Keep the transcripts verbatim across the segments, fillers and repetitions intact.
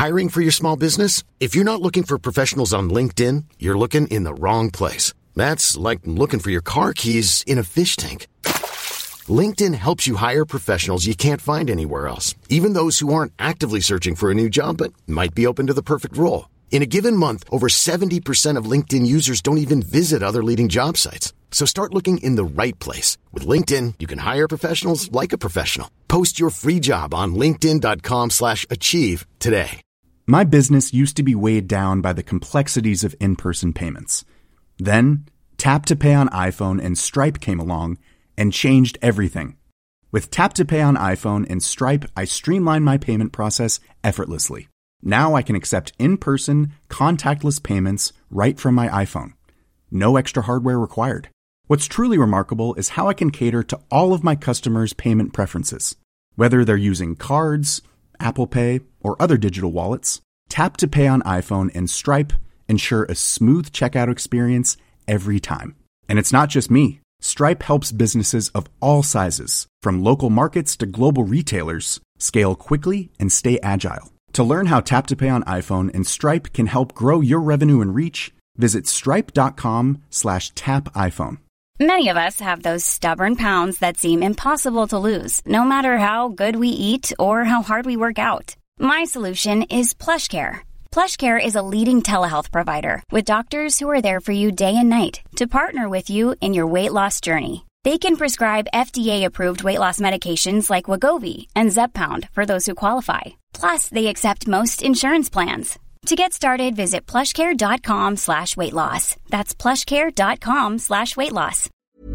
Hiring for your small business? If you're not looking for professionals on LinkedIn, you're looking in the wrong place. That's like looking for your car keys in a fish tank. LinkedIn helps you hire professionals you can't find anywhere else, even those who aren't actively searching for a new job but might be open to the perfect role. In a given month, over seventy percent of LinkedIn users don't even visit other leading job sites. So start looking in the right place. With LinkedIn, you can hire professionals like a professional. Post your free job on linkedin.com slash achieve today. My business used to be weighed down by the complexities of in-person payments. Then, Tap to Pay on iPhone and Stripe came along and changed everything. With Tap to Pay on iPhone and Stripe, I streamlined my payment process effortlessly. Now I can accept in-person, contactless payments right from my iPhone. No extra hardware required. What's truly remarkable is how I can cater to all of my customers' payment preferences. Whether they're using cards, Apple Pay, or other digital wallets, Tap to Pay on iPhone and Stripe ensure a smooth checkout experience every time. And it's not just me. Stripe helps businesses of all sizes, from local markets to global retailers, scale quickly and stay agile. To learn how Tap to Pay on iPhone and Stripe can help grow your revenue and reach, visit stripe.com slash tap iPhone. Many of us have those stubborn pounds that seem impossible to lose, no matter how good we eat or how hard we work out. My solution is PlushCare. PlushCare is a leading telehealth provider with doctors who are there for you day and night to partner with you in your weight loss journey. They can prescribe F D A-approved weight loss medications like Wegovy and Zepbound for those who qualify. Plus, they accept most insurance plans. To get started, visit plushcare.com slash weight loss. That's plushcare.com slash weight loss.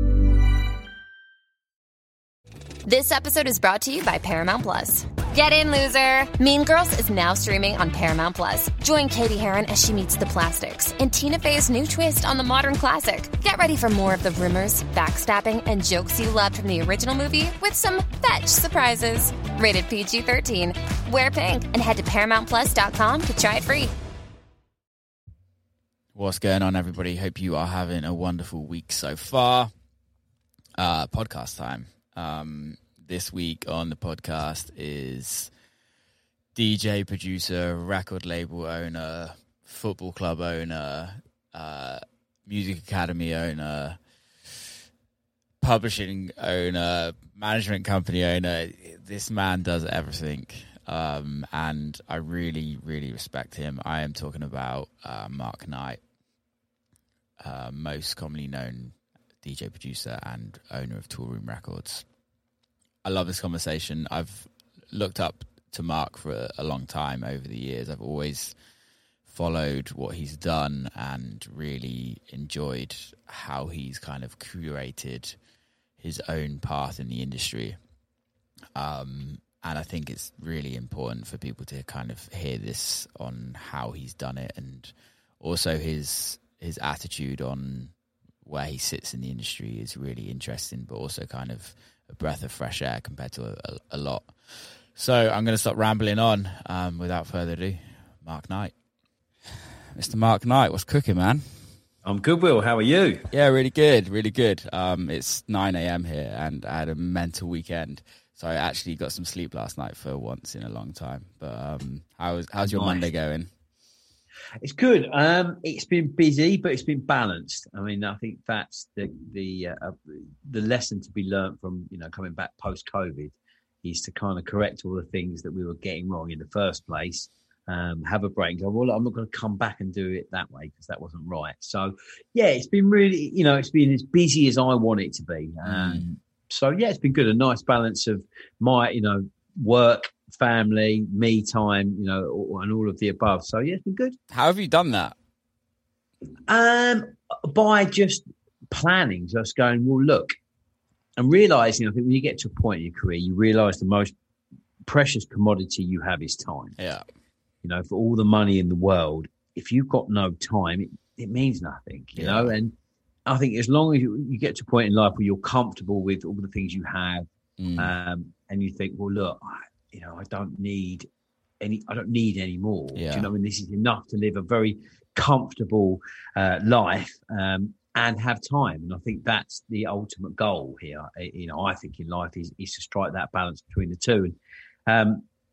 This episode is brought to you by Paramount Plus. Get in, loser! Mean Girls is now streaming on Paramount Plus. Join Katie Heron as she meets the plastics in Tina Fey's new twist on the modern classic. Get ready for more of the rumors, backstabbing, and jokes you loved from the original movie with some fetch surprises. Rated P G thirteen. Wear pink and head to paramount plus dot com to try it free. What's going on, everybody? Hope you are having a wonderful week so far. Uh, podcast time. Um, this week on the podcast is D J, producer, record label owner, football club owner, uh, music academy owner, publishing owner, management company owner. This man does everything, um, and I really, really respect him. I am talking about uh, Mark Knight, uh, most commonly known D J, producer, and owner of Toolroom Records. I love this conversation. I've looked up to Mark for a, a long time over the years. I've always followed what he's done and really enjoyed how he's kind of curated his own path in the industry. Um, and I think it's really important for people to kind of hear this on how he's done it, and also his his attitude on where he sits in the industry is really interesting, but also kind of a breath of fresh air compared to a, a lot. So I'm going to stop rambling on. Um, without further ado, Mark Knight. Mister Mark Knight, what's cooking, man? I'm good, Will. How are you? Yeah, really good, really good. Um, it's nine a.m. here, and I had a mental weekend. So I actually got some sleep last night for once in a long time. But um, how's, how's your nice. Monday going? It's good. Um, it's been busy, but it's been balanced. I mean, I think that's the the uh, the lesson to be learned from, you know, coming back post-COVID, is to kind of correct all the things that we were getting wrong in the first place. Um, have a break. Go, well, I'm not going to come back and do it that way because that wasn't right. So, yeah, it's been really, you know, it's been as busy as I want it to be. Um, mm. So, yeah, it's been good. A nice balance of my, you know, work, family, me time, you know, and all of the above. So yeah, it's been good. How have you done that? Um, by just planning, just going, well, look, and realizing, I think when you get to a point in your career, you realize the most precious commodity you have is time. Yeah. You know, for all the money in the world, if you've got no time, it, it means nothing, you yeah. know, and I think as long as you, you get to a point in life where you're comfortable with all the things you have, mm. um, and you think, well, look, I, you know, I don't need any, I don't need any more. Yeah. Do you know what I mean? This is enough to live a very comfortable uh, life um, and have time. And I think that's the ultimate goal here. You know, I think in life is, is to strike that balance between the two. And um,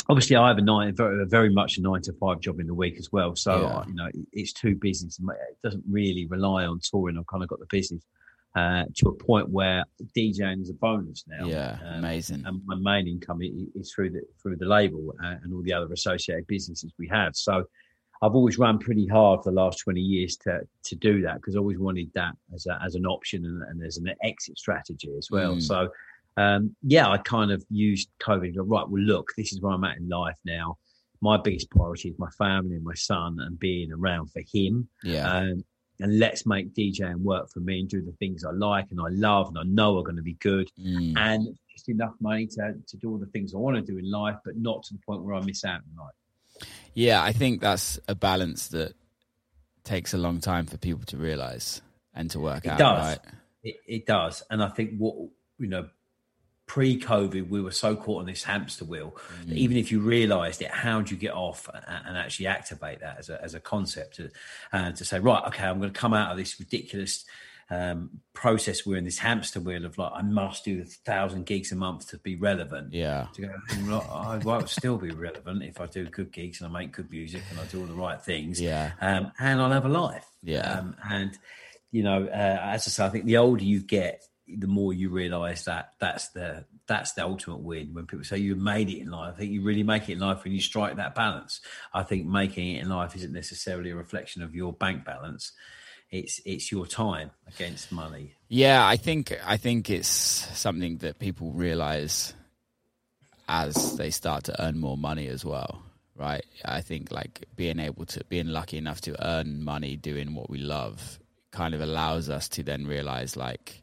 obviously I have a nine, very, very much a nine to five job in the week as well. So, Yeah. you know, it's two business. It doesn't really rely on touring. I've kind of got the business uh, to a point where DJing is a bonus now. Yeah, um, amazing. And my main income is through the through the label uh, and all the other associated businesses we have. So I've always run pretty hard for the last twenty years to to do that, because I always wanted that as a, as an option and, and as an exit strategy as well. Mm. So, um, yeah, I kind of used COVID to go, right, well, look, this is where I'm at in life now. My biggest priority is my family and my son and being around for him. Yeah. Um, and let's make DJing work for me and do the things I like and I love and I know are going to be good. Mm. And just enough money to, to do all the things I want to do in life, but not to the point where I miss out in life. Yeah, I think that's a balance that takes a long time for people to realize and to work It out. does. Right? It, it does. And I think what, you know, pre-COVID, we were so caught on this hamster wheel. Mm. That even if you realised it, how do you get off and, and actually activate that as a, as a concept to, uh, to say, right, okay, I'm going to come out of this ridiculous um, process. We're in this hamster wheel of like, I must do a thousand gigs a month to be relevant. Yeah. To go, well, I won't still be relevant if I do good gigs and I make good music and I do all the right things. Yeah. Um, and I'll have a life. Yeah. Um, and, you know, uh, as I say, I think the older you get, the more you realise that that's the that's the ultimate win. When people say you made it in life, I think you really make it in life when you strike that balance. I think making it in life isn't necessarily a reflection of your bank balance. It's it's your time against money. Yeah, I think I think it's something that people realise as they start to earn more money as well, right? I think like being able to being lucky enough to earn money doing what we love kind of allows us to then realise like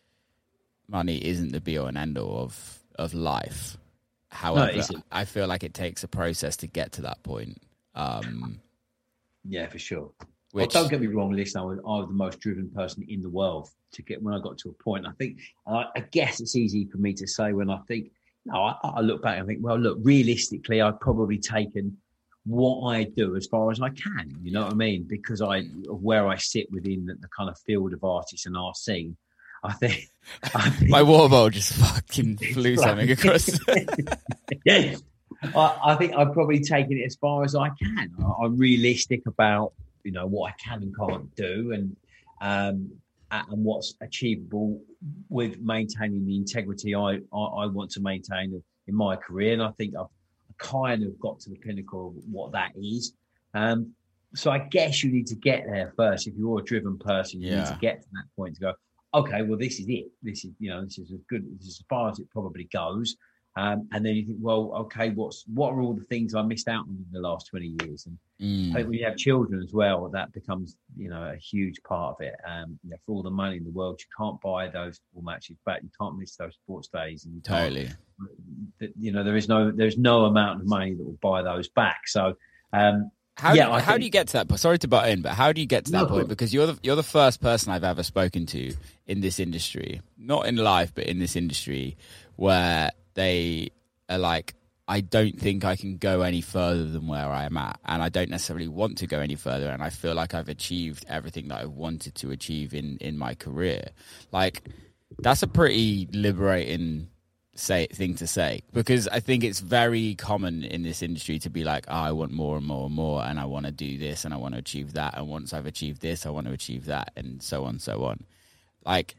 money isn't the be all and end all of of life. However, no, I feel like it takes a process to get to that point. Um, yeah, for sure. Which, well, don't get me wrong, listen, I was, I was the most driven person in the world to get when I got to a point. I think, I, I guess it's easy for me to say when I think, no, I, I look back and think, well, look, realistically, I've probably taken what I do as far as I can. You know what I mean? Because I, of where I sit within the, the kind of field of artists and our scene. I think, I think my water bottle just fucking flew something across. Yeah, I, I think I've probably taken it as far as I can. I, I'm realistic about you know what I can and can't do, and um, and what's achievable with maintaining the integrity I, I, I want to maintain in my career. And I think I've kind of got to the pinnacle of what that is. Um, so I guess you need to get there first. If you're a driven person, you yeah. need to get to that point to go, okay, well, this is it. This is, you know, this is as good, this is as far as it probably goes. Um, and then you think, well, okay, what's what are all the things I missed out on in the last twenty years? And Mm. I think when you have children as well, that becomes, you know, a huge part of it. Um, you know, for all the money in the world, you can't buy those football matches back. You can't miss those sports days. And you can't, Totally. you know, there is no, there's no amount of money that will buy those back. So, um, How, yeah, do, I how think, do you get to that point? Sorry to butt in, but how do you get to that No, point? but- Because you're the you're the first person I've ever spoken to in this industry, not in life, but in this industry, where they are like, I don't think I can go any further than where I am at, and I don't necessarily want to go any further, and I feel like I've achieved everything that I wanted to achieve in, in my career. Like, that's a pretty liberating say thing to say, because I think it's very common in this industry to be like, oh, I want more and more and more, and I want to do this and I want to achieve that, and once I've achieved this I want to achieve that, and so on so on. Like,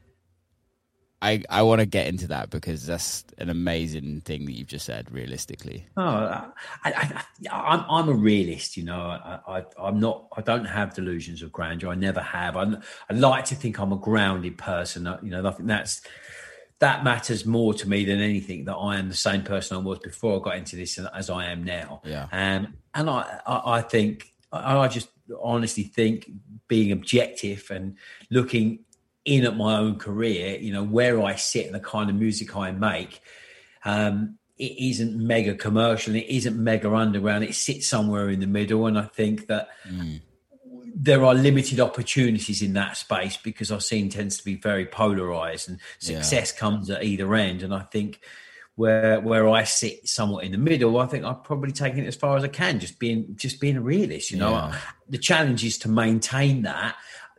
I I want to get into that because that's an amazing thing that you've just said. Realistically, oh, I, I, I, I'm I'm a realist, you know. I, I I'm not. I don't have delusions of grandeur. I never have. I I like to think I'm a grounded person. You know, I think that's. That matters more to me than anything, that I am the same person I was before I got into this as I am now. Yeah. Um, and I, I, I think, I, I just honestly think being objective and looking in at my own career, you know, where I sit and the kind of music I make, um, it isn't mega commercial. It isn't mega underground. It sits somewhere in the middle. And I think that mm. there are limited opportunities in that space because our scene tends to be very polarized and success yeah. comes at either end. And I think where where I sit somewhat in the middle, I think I've probably taken it as far as I can, just being just being a realist, you know. Yeah. The challenge is to maintain that.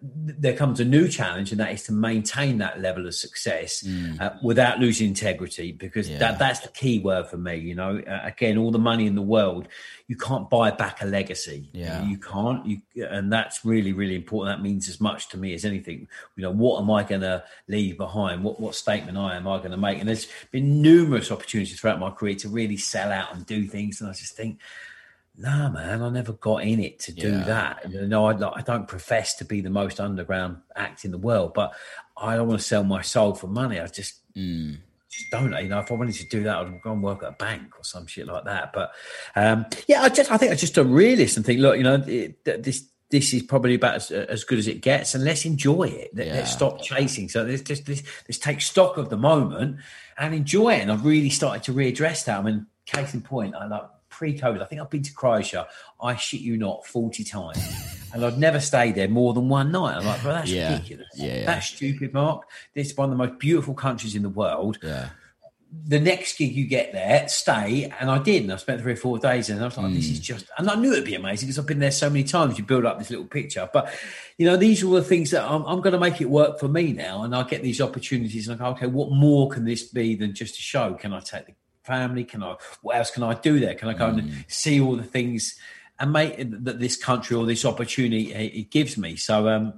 there comes a new challenge, and that is to maintain that level of success mm. uh, without losing integrity, because yeah. that that's the key word for me. You know, uh, again, all the money in the world, you can't buy back a legacy. Yeah. You can't, you, and that's really, really important. That means as much to me as anything. You know, what am I going to leave behind? What what statement I am I going to make? And there's been numerous opportunities throughout my career to really sell out and do things, and I just think, nah, man, I never got in it to do yeah. that. You know, I, I don't profess to be the most underground act in the world, but I don't want to sell my soul for money. I just, mm. just don't. You know, if I wanted to do that, I'd go and work at a bank or some shit like that. But um, yeah, I just, I think I'm just a realist and think, look, you know, it, this this is probably about as, as good as it gets, and let's enjoy it. Let, yeah. Let's stop chasing. So let's just let's, let's take stock of the moment and enjoy it. And I've really started to readdress that. I mean, case in point, I like. Pre-COVID, I think I've been to Croatia, I shit you not, forty times. And I'd never stayed there more than one night. I'm like, bro, that's yeah. ridiculous. Yeah, yeah. That's stupid, Mark. This is one of the most beautiful countries in the world. Yeah. The next gig you get there, stay. And I did. And I spent three or four days and I was like, mm. this is just, and I knew it'd be amazing because I've been there so many times. You build up this little picture. But, you know, these are all the things that I'm, I'm going to make it work for me now. And I get these opportunities and I go, okay, what more can this be than just a show? Can I take the family? Can I, what else can I do there? Can I go mm. and see all the things and make that this country or this opportunity it, it gives me? So um,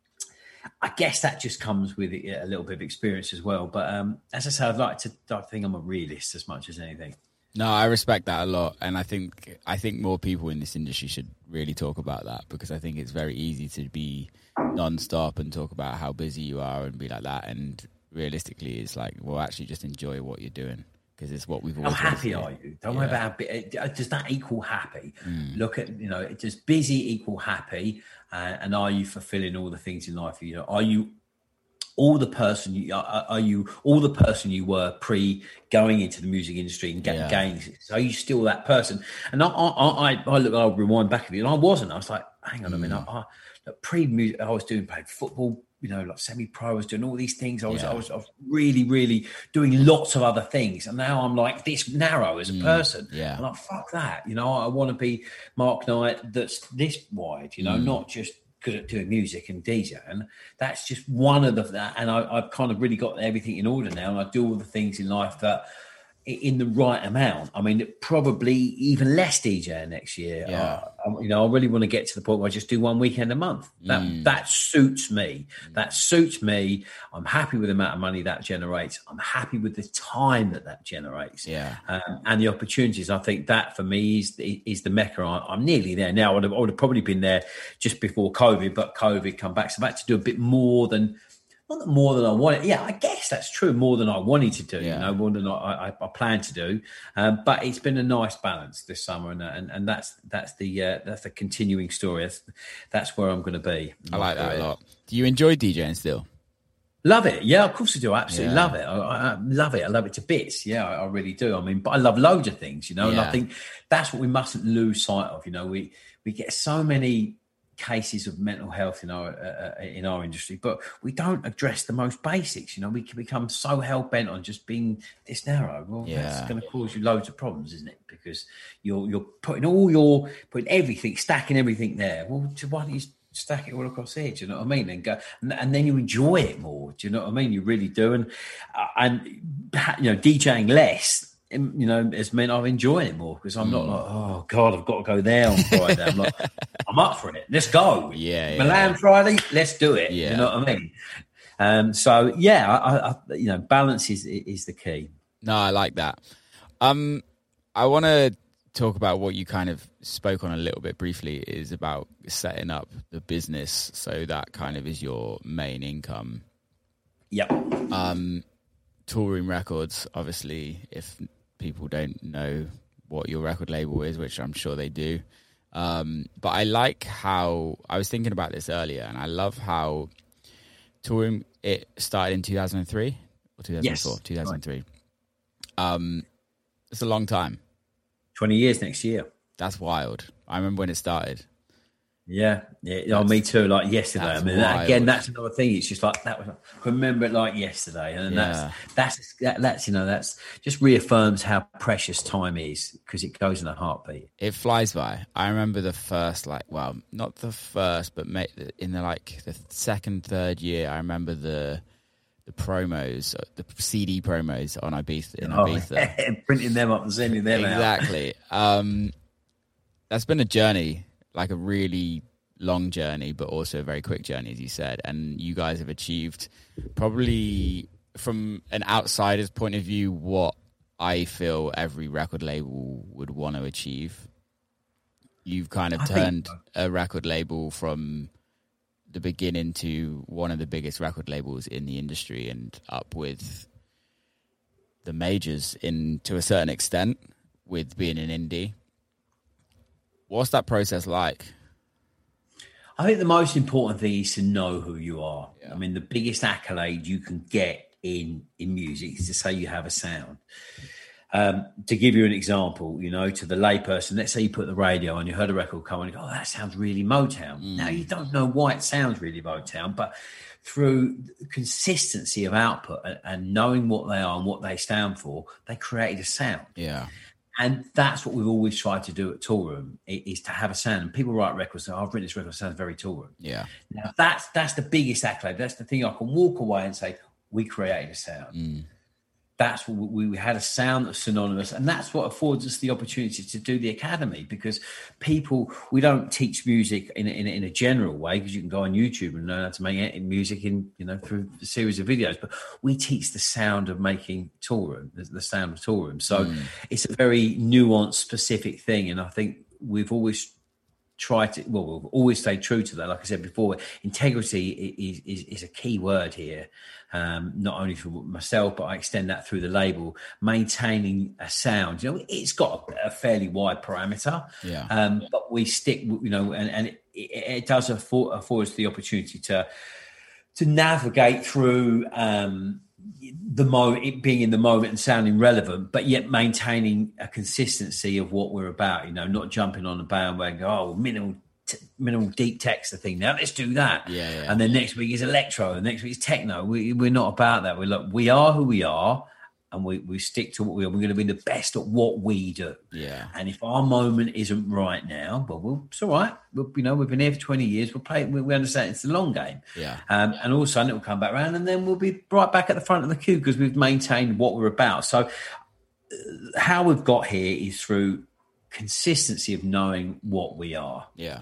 I guess that just comes with a little bit of experience as well. But um, as I said, I'd like to, I think I'm a realist as much as anything. No, I respect that a lot. And I think, I think more people in this industry should really talk about that, because I think it's very easy to be non-stop and talk about how busy you are and be like that. And realistically, it's like, well, actually just enjoy what you're doing. Because it's what we've always. How happy are you? Don't yeah. worry about how, does that equal happy? Mm. Look at, you know, does busy equal happy? Uh, and are you fulfilling all the things in life? You know, are you all the person you are, are you all the person you were pre going into the music industry and getting yeah. gains? So are you still that person? And I, I, I, I look, I'll rewind back a bit, and I wasn't. I was like, hang on mm. a minute, I, I, pre music, I was doing playing football. You know, like semi-pro, I was doing all these things. I was, yeah. I was, I was really, really doing lots of other things. And now I'm like this narrow as a mm, person. Yeah. I'm like, fuck that. You know, I want to be Mark Knight that's this wide, you know, mm. not just good at doing music and DJing. And that's just one of the, that. And I, I've kind of really got everything in order now. And I do all the things in life that, in the right amount. I mean, probably even less DJing next year. Yeah. Uh, you know, I really want to get to the point where I just do one weekend a month. That mm. that suits me. Mm. That suits me. I'm happy with the amount of money that generates. I'm happy with the time that that generates. Yeah. Um, and the opportunities. I think that for me is the, is the mecca. I, I'm nearly there now. I would, have, I would have probably been there just before COVID, but COVID come back. So I've had to do a bit more than Not more than I wanted. Yeah, I guess that's true. More than I wanted to do, yeah. you know, more than I, I, I planned to do. Um, but it's been a nice balance this summer, and and, and that's that's the uh, that's the continuing story. That's, that's where I'm going to be. I like that a lot. Do you enjoy DJing still? Love it. Yeah, of course I do. I absolutely yeah. love it. I, I love it. I love it to bits. Yeah, I, I really do. I mean, but I love loads of things, you know, yeah. and I think that's what we mustn't lose sight of. You know, we we get so many cases of mental health in our uh, in our industry, but we don't address the most basics. You know, we can become so hell bent on just being this narrow. Well, yeah. that's going to cause you loads of problems, isn't it? Because you're you're putting all your putting everything, stacking everything there. Well, why don't you stack it all across here? Do you know what I mean? And go, and, and then you enjoy it more. Do you know what I mean? You really do. And uh, and you know, DJing less, you know, it's meant I've enjoyed it more, because I'm not like, oh God, I've got to go there on Friday. I'm like, I'm up for it. Let's go. Yeah, yeah. Milan Friday, let's do it. Yeah. You know what I mean? Um, so yeah, I, I, you know, balance is is the key. No, I like that. Um, I want to talk about what you kind of spoke on a little bit briefly, is about setting up the business so that kind of is your main income. Yep. Um, Toolroom Records, obviously, if people don't know what your record label is, which I'm sure they do. Um, but I like how, I was thinking about this earlier, and I love how Toolroom, it started in two thousand three or two thousand four? Yes, two thousand three. Right. Um, it's a long time. twenty years next year. That's wild. I remember when it started. Yeah, yeah. Oh, me too. Like yesterday. I mean, that, again, that's another thing. It's just like that was. Remember it like yesterday, and yeah. that's that's that, that's you know that's just reaffirms how precious time is because it goes in a heartbeat. It flies by. I remember the first, like, well, not the first, but in the like the second, third year. I remember the the promos, the C D promos on Ibiza. In oh, Ibiza, yeah. Printing them up and sending them exactly. out. um, that's been a journey. Like a really long journey, but also a very quick journey, as you said. And you guys have achieved, probably from an outsider's point of view, what I feel every record label would want to achieve. You've kind of I turned so. a record label from the beginning to one of the biggest record labels in the industry and up with the majors in to a certain extent with being an indie. What's that process like? I think the most important thing is to know who you are. Yeah. I mean, the biggest accolade you can get in, in music is to say you have a sound. Um, to give you an example, you know, to the layperson, let's say you put the radio on, you heard a record come on, and you go, oh, that sounds really Motown. Mm. Now, you don't know why it sounds really Motown, but through consistency of output and, and knowing what they are and what they stand for, they created a sound. Yeah. And that's what we've always tried to do at Toolroom, is to have a sound. And people write records and say, oh, I've written this record, it sounds very Toolroom. Yeah. Now, that's that's the biggest accolade. That's the thing I can walk away and say, we created a sound. Mm. That's what we, we had a sound that's synonymous. And that's what affords us the opportunity to do the academy, because people, we don't teach music in a, in a, in a general way, because you can go on YouTube and learn how to make music in, you know, through a series of videos. But we teach the sound of making Toolroom, the, the sound of Toolroom. So mm. it's a very nuanced, specific thing. And I think we've always tried to, well, we've always stayed true to that. Like I said before, integrity is, is, is a key word here. Um, not only for myself, but I extend that through the label, maintaining a sound. You know, it's got a, a fairly wide parameter, yeah. Um, but we stick, you know, and, and it, it, it does afford, afford us the opportunity to to navigate through um, the moment, it being in the moment and sounding relevant, but yet maintaining a consistency of what we're about. You know, not jumping on the bandwagon. Oh, minimal. T- minimal deep text the thing now, let's do that. Yeah, yeah. And then next week is electro, and next week is techno. We, we're not about that. We're like, we are who we are, and we, we stick to what we are. We're going to be the best at what we do. Yeah. And if our moment isn't right now, well, we'll it's all right. We'll, you know, we've been here for twenty years. We'll play. We, we understand it's the long game. Yeah. Um, and all of a sudden it will come back around, and then we'll be right back at the front of the queue because we've maintained what we're about. So uh, how we've got here is through consistency of knowing what we are. Yeah.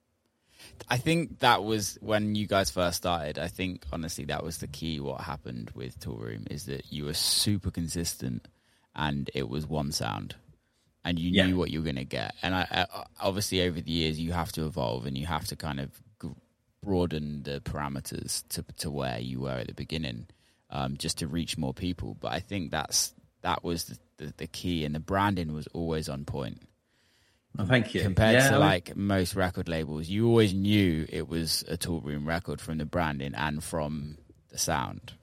I think that was when you guys first started. I think, honestly, that was the key. What happened with Toolroom is that you were super consistent and it was one sound and you yeah. knew what you were going to get. And I, I, obviously, over the years, you have to evolve and you have to kind of broaden the parameters to, to where you were at the beginning um, just to reach more people. But I think that's that was the, the, the key, and the branding was always on point. Oh, thank you. Compared yeah, to I mean, like most record labels, you always knew it was a Toolroom record from the branding and from the sound.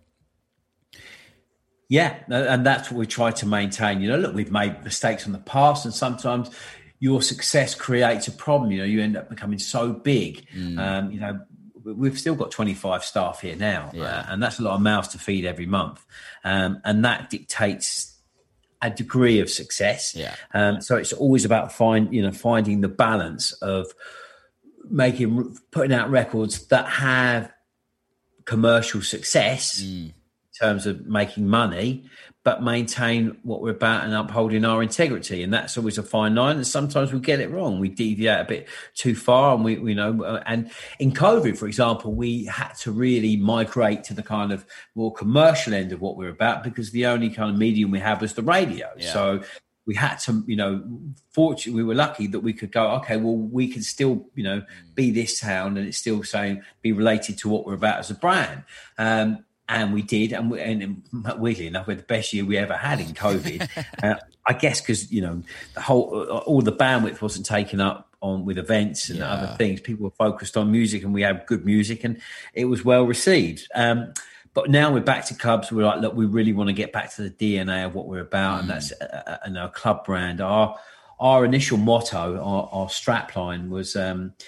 Yeah, and that's what we try to maintain. You know, look, we've made mistakes in the past, and sometimes your success creates a problem. You know, you end up becoming so big. Mm. Um, you know, we've still got twenty-five staff here now, yeah. uh, and that's a lot of mouths to feed every month, um, and that dictates a degree of success. Yeah. Um, so it's always about find, you know, finding the balance of making, putting out records that have commercial success mm. in terms of making money, but maintain what we're about and upholding our integrity. And that's always a fine line. And sometimes we get it wrong. We deviate a bit too far. And we, we know, uh, and in COVID, for example, we had to really migrate to the kind of more commercial end of what we're about, because the only kind of medium we have was the radio. Yeah. So we had to, you know, fortunately, we were lucky that we could go, okay, well, we can still, you know, be this sound and it's still saying, be related to what we're about as a brand. Um, And we did, and, we, and weirdly enough, we're the best year we ever had in COVID. uh, I guess because, you know, the whole all the bandwidth wasn't taken up on with events and yeah. other things. People were focused on music, and we had good music, and it was well received. Um, but now we're back to clubs. We're like, look, we really want to get back to the D N A of what we're about, mm. and that's uh, and our club brand. Our our initial motto, our, our strapline was. Um,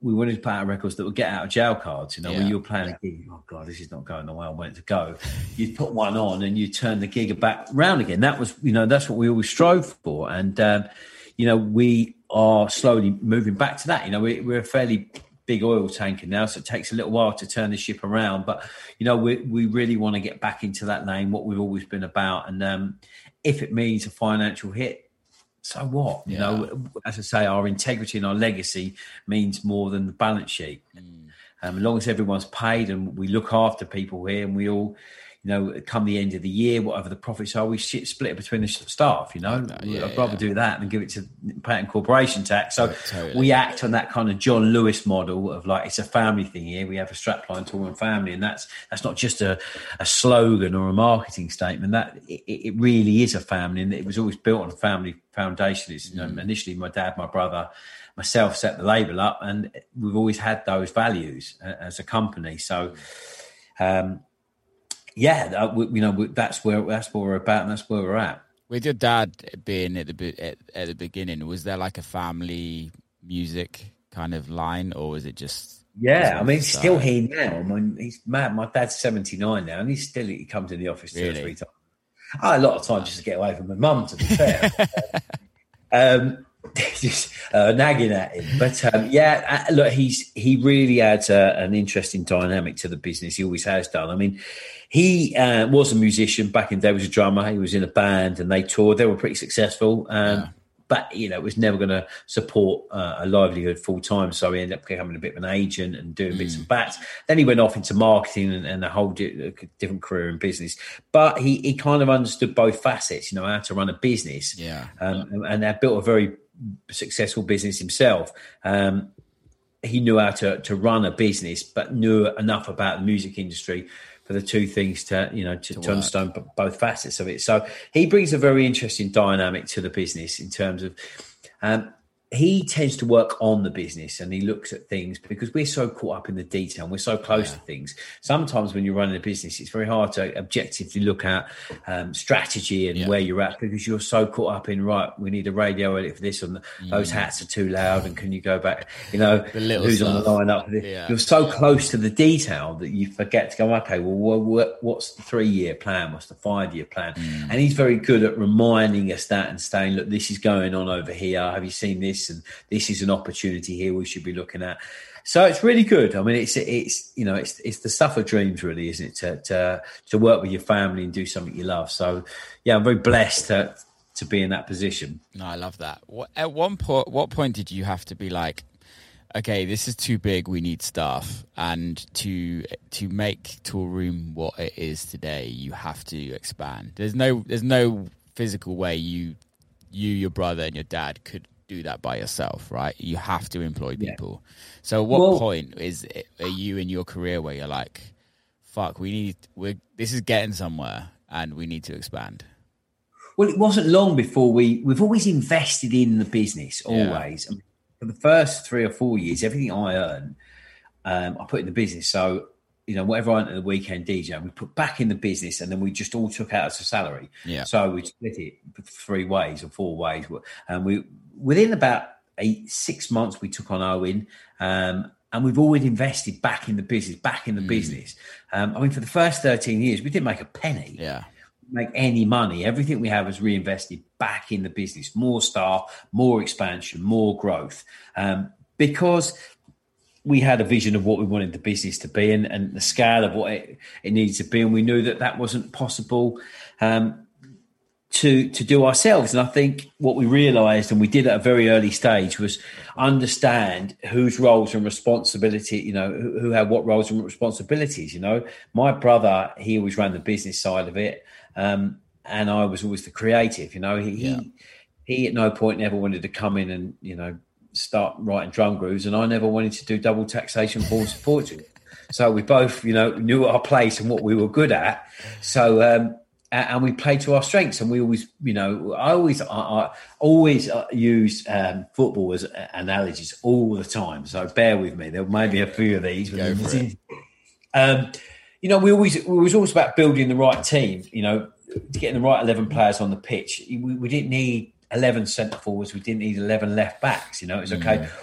we wanted to put out records that would get out of jail cards. You know, Yeah. when you were playing a gig, oh God, this is not going the way I want it to go. You'd put one on and you turn the gig back round again. That was, you know, that's what we always strove for. And, um, you know, we are slowly moving back to that. You know, we, we're a fairly big oil tanker now, so it takes a little while to turn the ship around. But, you know, we we really want to get back into that lane, what we've always been about. And um, if it means a financial hit, so what? You Yeah. know, as I say, our integrity and our legacy means more than the balance sheet. Mm. Um, as long as everyone's paid and we look after people here, and we all, you know, come the end of the year, whatever the profits are, we split it between the staff. You know, that, yeah, I'd rather yeah. do that than give it to paying corporation tax. So Totally. we act on that kind of John Lewis model of like, it's a family thing here. We have a strapline to one family, and that's that's not just a, a slogan or a marketing statement. That it, it really is a family, and it was always built on a family foundation. It's, you know, Mm. initially my dad, my brother, myself set the label up, and we've always had those values uh, as a company. So. Um, Yeah, that, you know, that's where that's where we're about, and that's where we're at. With your dad being at the be- at, at the beginning, was there like a family music kind of line, or was it just? Yeah, I mean, he's so- still here now. I mean, he's mad. My dad's seventy-nine now, and he's still he comes in the office two Really? or three times. Oh, a lot of times just to get away from my mum, to be fair. um, just uh, nagging at him, but um, yeah, uh, look, he's he really adds a, an interesting dynamic to the business. He always has done. I mean, he uh, was a musician back in the day. He was a drummer. He was in a band, and they toured. They were pretty successful. Um, Yeah. But, you know, it was never going to support uh, a livelihood full time. So he ended up becoming a bit of an agent and doing bits and bats. Then he went off into marketing and, and a whole di- different career in business. But he, he kind of understood both facets, you know, how to run a business. Yeah. Um, and, and had built a very successful business himself. Um, he knew how to, to run a business, but knew enough about the music industry for the two things to, you know, to, To to work. understand b- both facets of it. So he brings a very interesting dynamic to the business in terms of, um, he tends to work on the business, and he looks at things because we're so caught up in the detail and we're so close Yeah. to things. Sometimes when you're running a business, it's very hard to objectively look at um, strategy and Yeah. where you're at, because you're so caught up in, right, we need a radio edit for this, and those hats are too loud, and can you go back, you know, The little who's on the stuff. lineup for this? Yeah. You're so close to the detail that you forget to go, okay, well, what, what, what's the three-year plan? What's the five-year plan? Mm. And he's very good at reminding us that and saying, look, this is going on over here. Have you seen this? And this is an opportunity here we should be looking at. So it's really good. I mean, it's it's you know, it's it's the stuff of dreams, really, isn't it? To to, to work with your family and do something you love. So yeah, I'm very blessed to to be in that position. No, I love that. What, at one point, what point did you have to be like, okay, this is too big, we need staff, and to to make Tool Room what it is today, you have to expand. There's no there's no physical way you you your brother and your dad could do that by yourself, right? You have to employ Yeah. people. So at what Well- point is it, are you in your career where you're like, fuck, we need we this is getting somewhere and we need to expand? Well, it wasn't long before we we've always invested in the business. Yeah. Always. I mean, for the first three or four years, everything I earn, um, I put in the business. So, you know, whatever I earned at the weekend D J, we put back in the business, and then we just all took out as a salary. Yeah. So we split it three ways or four ways, and we within about eight six months we took on Owen, um, and we've always invested back in the business, back in the business. Um, I mean, for the first thirteen years, we didn't make a penny. Yeah. Make any money. Everything we have is reinvested back in the business. More staff, more expansion, more growth. Um, because we had a vision of what we wanted the business to be, and, and the scale of what it, it needed to be, and we knew that that wasn't possible um, to to do ourselves. And I think what we realised, and we did at a very early stage, was understand whose roles and responsibility, you know, who, who had what roles and responsibilities. You know, my brother, he always ran the business side of it. Um, and I was always the creative, you know, he, Yeah. he, he at no point ever wanted to come in and, you know, start writing drum grooves. And I never wanted to do double taxation for Portugal. So we both, you know, knew our place and what we were good at. So, um, a- and we played to our strengths, and we always, you know, I always, I, I always uh, use um, football as analogies all the time. So bear with me. There may be a few of these. Go for it. Um, you know, we always, it was always about building the right team, you know, getting the right eleven players on the pitch. We, we didn't need eleven centre forwards. We didn't need eleven left backs. You know, it's okay.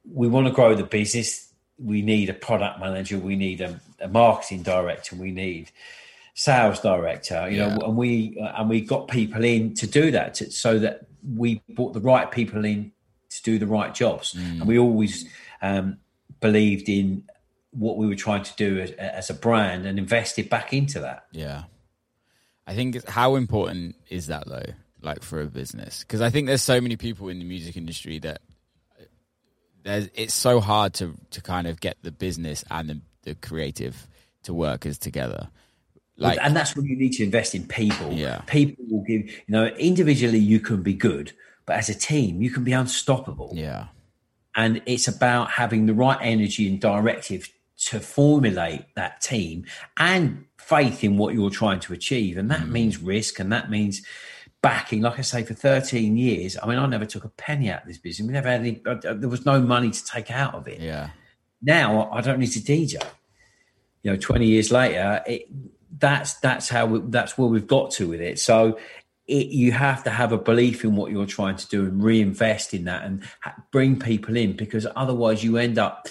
we want to grow the business. We need a product manager. We need a, a marketing director. We need sales director. You Yeah. know, and we uh, and we got people in to do that, to, so that we brought the right people in to do the right jobs. Mm. And we always um, believed in what we were trying to do as, as a brand and invested back into that. Yeah. I think it's, how important is that though, like for a business? Because I think there's so many people in the music industry that there's, it's so hard to, to kind of get the business and the, the creative to work as together. Like, and that's when you need to invest in people. Yeah. People will give, you know, individually you can be good, but as a team you can be unstoppable. Yeah. And it's about having the right energy and directive to formulate that team and faith in what you're trying to achieve. And that mm. means risk, and that means backing. Like I say, for thirteen years, I mean, I never took a penny out of this business. We never had any, there was no money to take out of it. Yeah. Now I don't need to D J. You know, twenty years later, it, that's that's how we, that's where we've got to with it. So it, you have to have a belief in what you're trying to do and reinvest in that and ha- bring people in, because otherwise you end up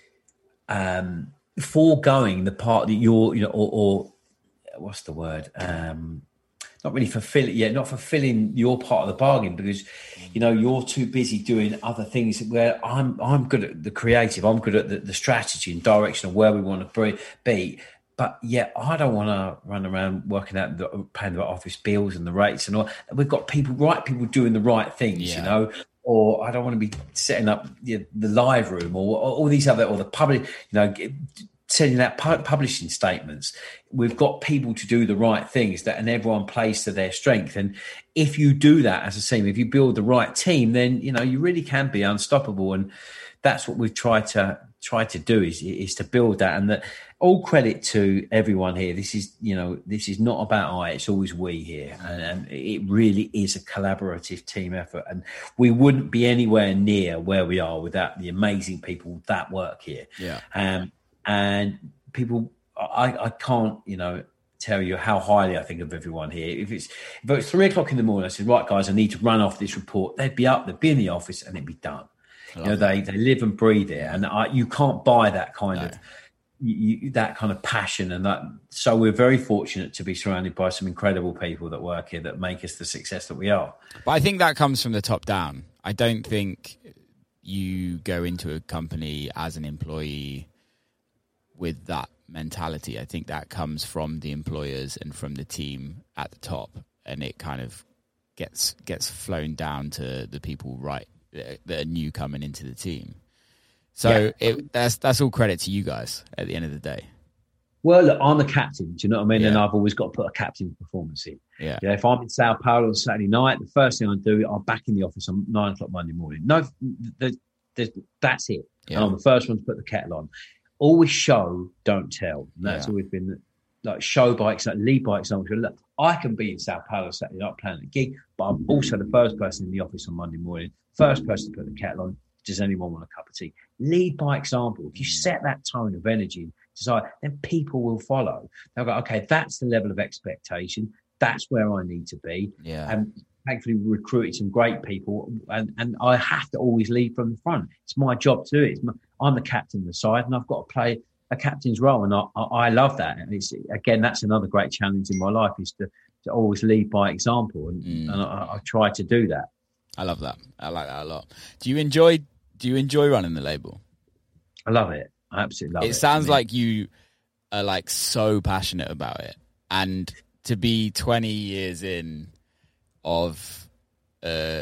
um, foregoing the part that you're, you know, or, or what's the word? Um, not really fulfilling, yeah, not fulfilling your part of the bargain, because you know you're too busy doing other things. Where I'm, I'm good at the creative, I'm good at the, the strategy and direction of where we want to be. But yeah, I don't want to run around working out, the, paying the office bills and the rates and all. We've got people, right people doing the right things, yeah. you know. Or I don't want to be setting up you know, the live room or, or all these other, or the public, you know, sending out pu- publishing statements. We've got people to do the right things, that, and everyone plays to their strength. And if you do that as a team, if you build the right team, then you know you really can be unstoppable. And that's what we've tried to try to do is is to build that. And that all credit to everyone here. This is you know this is not about I, it's always we here, and, and it really is a collaborative team effort. And we wouldn't be anywhere near where we are without the amazing people that work here. Yeah. Um, and people, I, I can't you know tell you how highly I think of everyone here. If it's if it's three o'clock in the morning, I said, right guys, I need to run off this report. They'd be up, they'd be in the office, and it'd be done. You know, they they live and breathe it, and I, you can't buy that kind no. of you, that kind of passion and that. So we're very fortunate to be surrounded by some incredible people that work here that make us the success that we are. But I think that comes from the top down. I don't think you go into a company as an employee with that mentality. I think that comes from the employers and from the team at the top, and it kind of gets gets flown down to the people right. that are new coming into the team. So yeah. it, that's that's all credit to you guys at the end of the day. Well, look, I'm a captain. Do you know what I mean? Yeah. And I've always got to put a captain performance in. Yeah. yeah. If I'm in Sao Paulo on Saturday night, the first thing I do, I'm back in the office on nine o'clock Monday morning. No, the, the, that's it. Yeah. And I'm the first one to put the kettle on. Always show, don't tell. And that's yeah. always been like show by example, lead by example. Look, I can be in Sao Paulo Saturday night playing a gig, but I'm also the first person in the office on Monday morning. First person to put the kettle on. Does anyone want a cup of tea? Lead by example. If you set that tone of energy, desire, then people will follow. They'll go, okay, that's the level of expectation. That's where I need to be. Yeah. And thankfully, we recruited some great people, and, and I have to always lead from the front. It's my job to do it. It's my, I'm the captain of the side, and I've got to play a captain's role, and I, I, I love that. And it's, again, that's another great challenge in my life, is to, to always lead by example, and, mm. and I, I try to do that. I love that. I like that a lot. Do you enjoy? Do you enjoy running the label? I love it. I absolutely love it. It sounds I mean, like you are like so passionate about it, and to be twenty years in of uh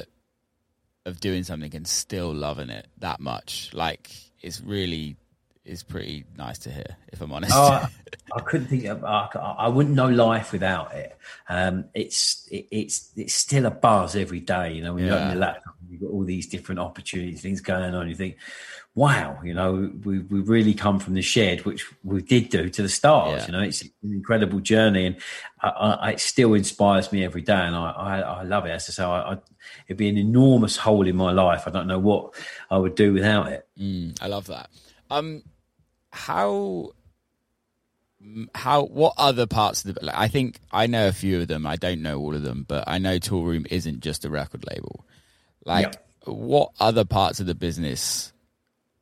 of doing something and still loving it that much, like it's really is pretty nice to hear, if I'm honest. Oh, I couldn't think of. I, I wouldn't know life without it. Um, it's it, it's it's still a buzz every day. You know, when you open your laptop, you've got all these different opportunities, things going on. You think, wow, you know, we we really come from the shed, which we did do, to the stars. Yeah. You know, it's an incredible journey, and I, I, it still inspires me every day, and I I, I love it. As I say, I, I, it'd be an enormous hole in my life. I don't know what I would do without it. Mm, I love that. Um. How, how, what other parts of the, like, I think I know a few of them. I don't know all of them, but I know Toolroom isn't just a record label. Like, yep. What other parts of the business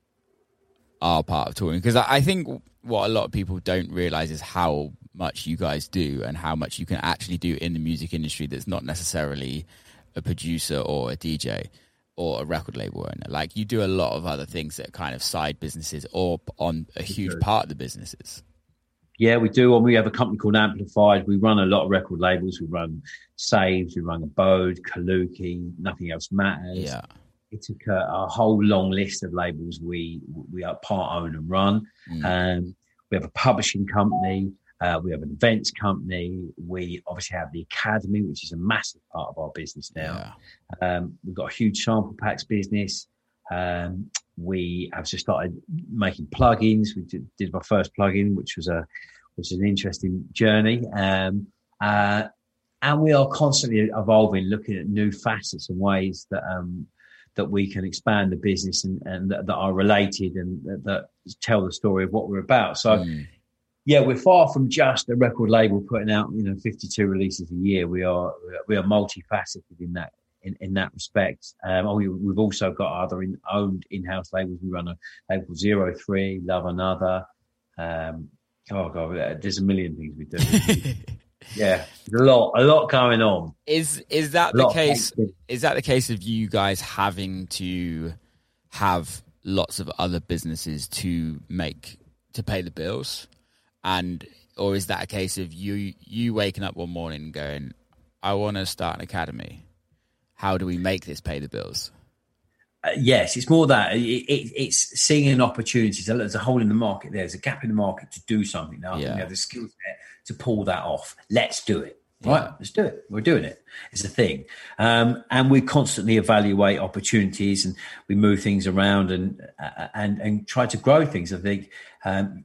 are part of touring? Because I think what a lot of people don't realize is how much you guys do and how much you can actually do in the music industry that's not necessarily a producer or a D J or a record label owner. Like, you do a lot of other things that are kind of side businesses or on a huge part of the businesses. Yeah, we do. And we have a company called Amplified. We run a lot of record labels. We run Saves, we run Abode, Kaluki, Nothing Else Matters. Yeah. It's a, a whole long list of labels we we are part own and run. Mm. Um, we have a publishing company. Uh, we have an events company. We obviously have the Academy, which is a massive part of our business now. Yeah. Um, we've got a huge sample packs business. Um, we have just started making plugins. We did, did my first plugin, which was a which was an interesting journey. Um, uh, and we are constantly evolving, looking at new facets and ways that um, that we can expand the business and, and that, that are related and that, that tell the story of what we're about. So, mm. yeah, we're far from just a record label putting out, you know, fifty-two releases a year. We are we are multifaceted in that in, in that respect. Um, we, we've also got other in, owned in-house labels. We run a label called Zero Three, Love Another. Um, oh god, there's a million things we do. Yeah, there's a lot, a lot going on. Is is that the case? Is that the case of you guys having to have lots of other businesses to make to pay the bills, and or is that a case of you you waking up one morning and going, I want to start an academy? How do we make this pay the bills? Uh, yes, it's more that it, it, it's seeing an opportunity. There's a hole in the market. There's a gap in the market to do something. Now yeah. we have the skill set to pull that off. Let's do it. Right, yeah. Let's do it. We're doing it. It's a thing. Um, and we constantly evaluate opportunities and we move things around and uh, and and try to grow things. I think, um,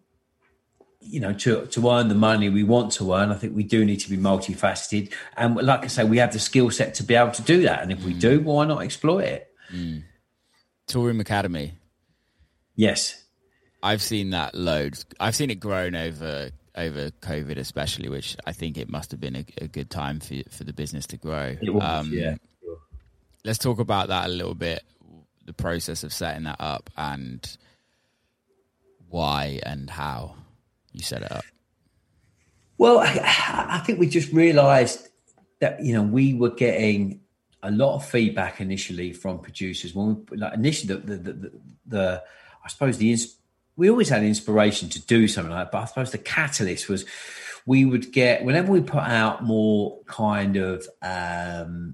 you know, to to earn the money we want to earn, I think we do need to be multifaceted. And like I say, we have the skill set to be able to do that. And if mm. we do, why not exploit it? Mm. Touring Academy. Yes. I've seen that loads. I've seen it grown over over COVID especially, which I think it must have been a, a good time for for the business to grow. It was, um, yeah. Let's talk about that a little bit, the process of setting that up and why and how you set it up. Well, I, I think we just realised that, you know, we were getting a lot of feedback initially from producers. When we, like initially, the, the, the, the I suppose the we always had inspiration to do something like that, but I suppose the catalyst was we would get, whenever we put out more kind of, um,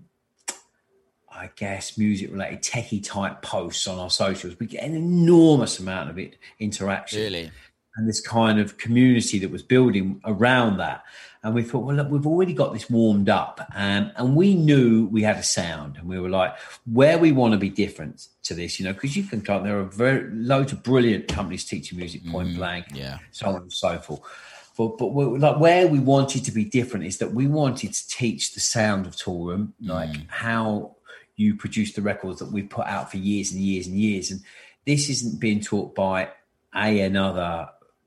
I guess, music-related, techie-type posts on our socials, we get an enormous amount of it, interaction. Really? And this kind of community that was building around that. And we thought, well, look, we've already got this warmed up. Um, and we knew we had a sound. And we were like, where we want to be different to this, you know, because you can go, there are very loads of brilliant companies teaching music point mm, blank, yeah. so on and so forth. But, but we're, like where we wanted to be different is that we wanted to teach the sound of Toolroom, like mm. how you produce the records that we put out for years and years and years. And this isn't being taught by a another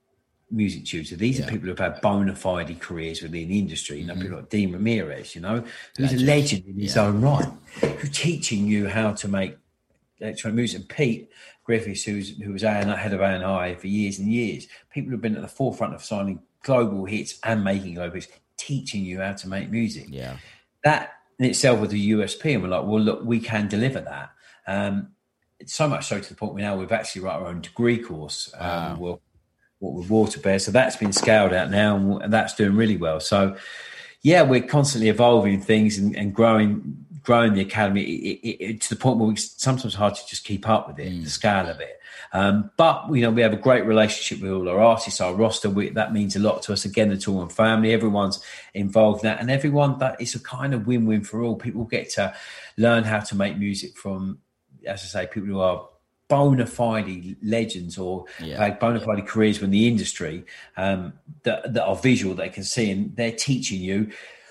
music tutor. These yeah. are people who've had bona fide careers within the industry. You know, mm-hmm. people like Dean Ramirez, you know, who's legend. a legend in his yeah. own right, who's teaching you how to make electronic music. And Pete Griffiths, who's who was head of A and I for years and years. People who've been at the forefront of signing global hits and making global hits, teaching you how to make music. Yeah, that in itself was a U S P, and we're like, well, look, we can deliver that. Um, it's so much so to the point where now we've actually written our own degree course. Wow. Um, we'll, what with Waterbear, so that's been scaled out now, and that's doing really well. So, yeah, we're constantly evolving things and, and growing, growing the academy it, it, it, to the point where it's sometimes hard to just keep up with it, mm. the scale of it. Um, but you know, we have a great relationship with all our artists, our roster. We, that means a lot to us. Again, the Toolroom family, everyone's involved in that, and everyone that it's a kind of win-win for all. People get to learn how to make music from, as I say, people who are bona fide legends or yeah. like bona fide careers in the industry um, that, that are visual, they can see, and they're teaching you.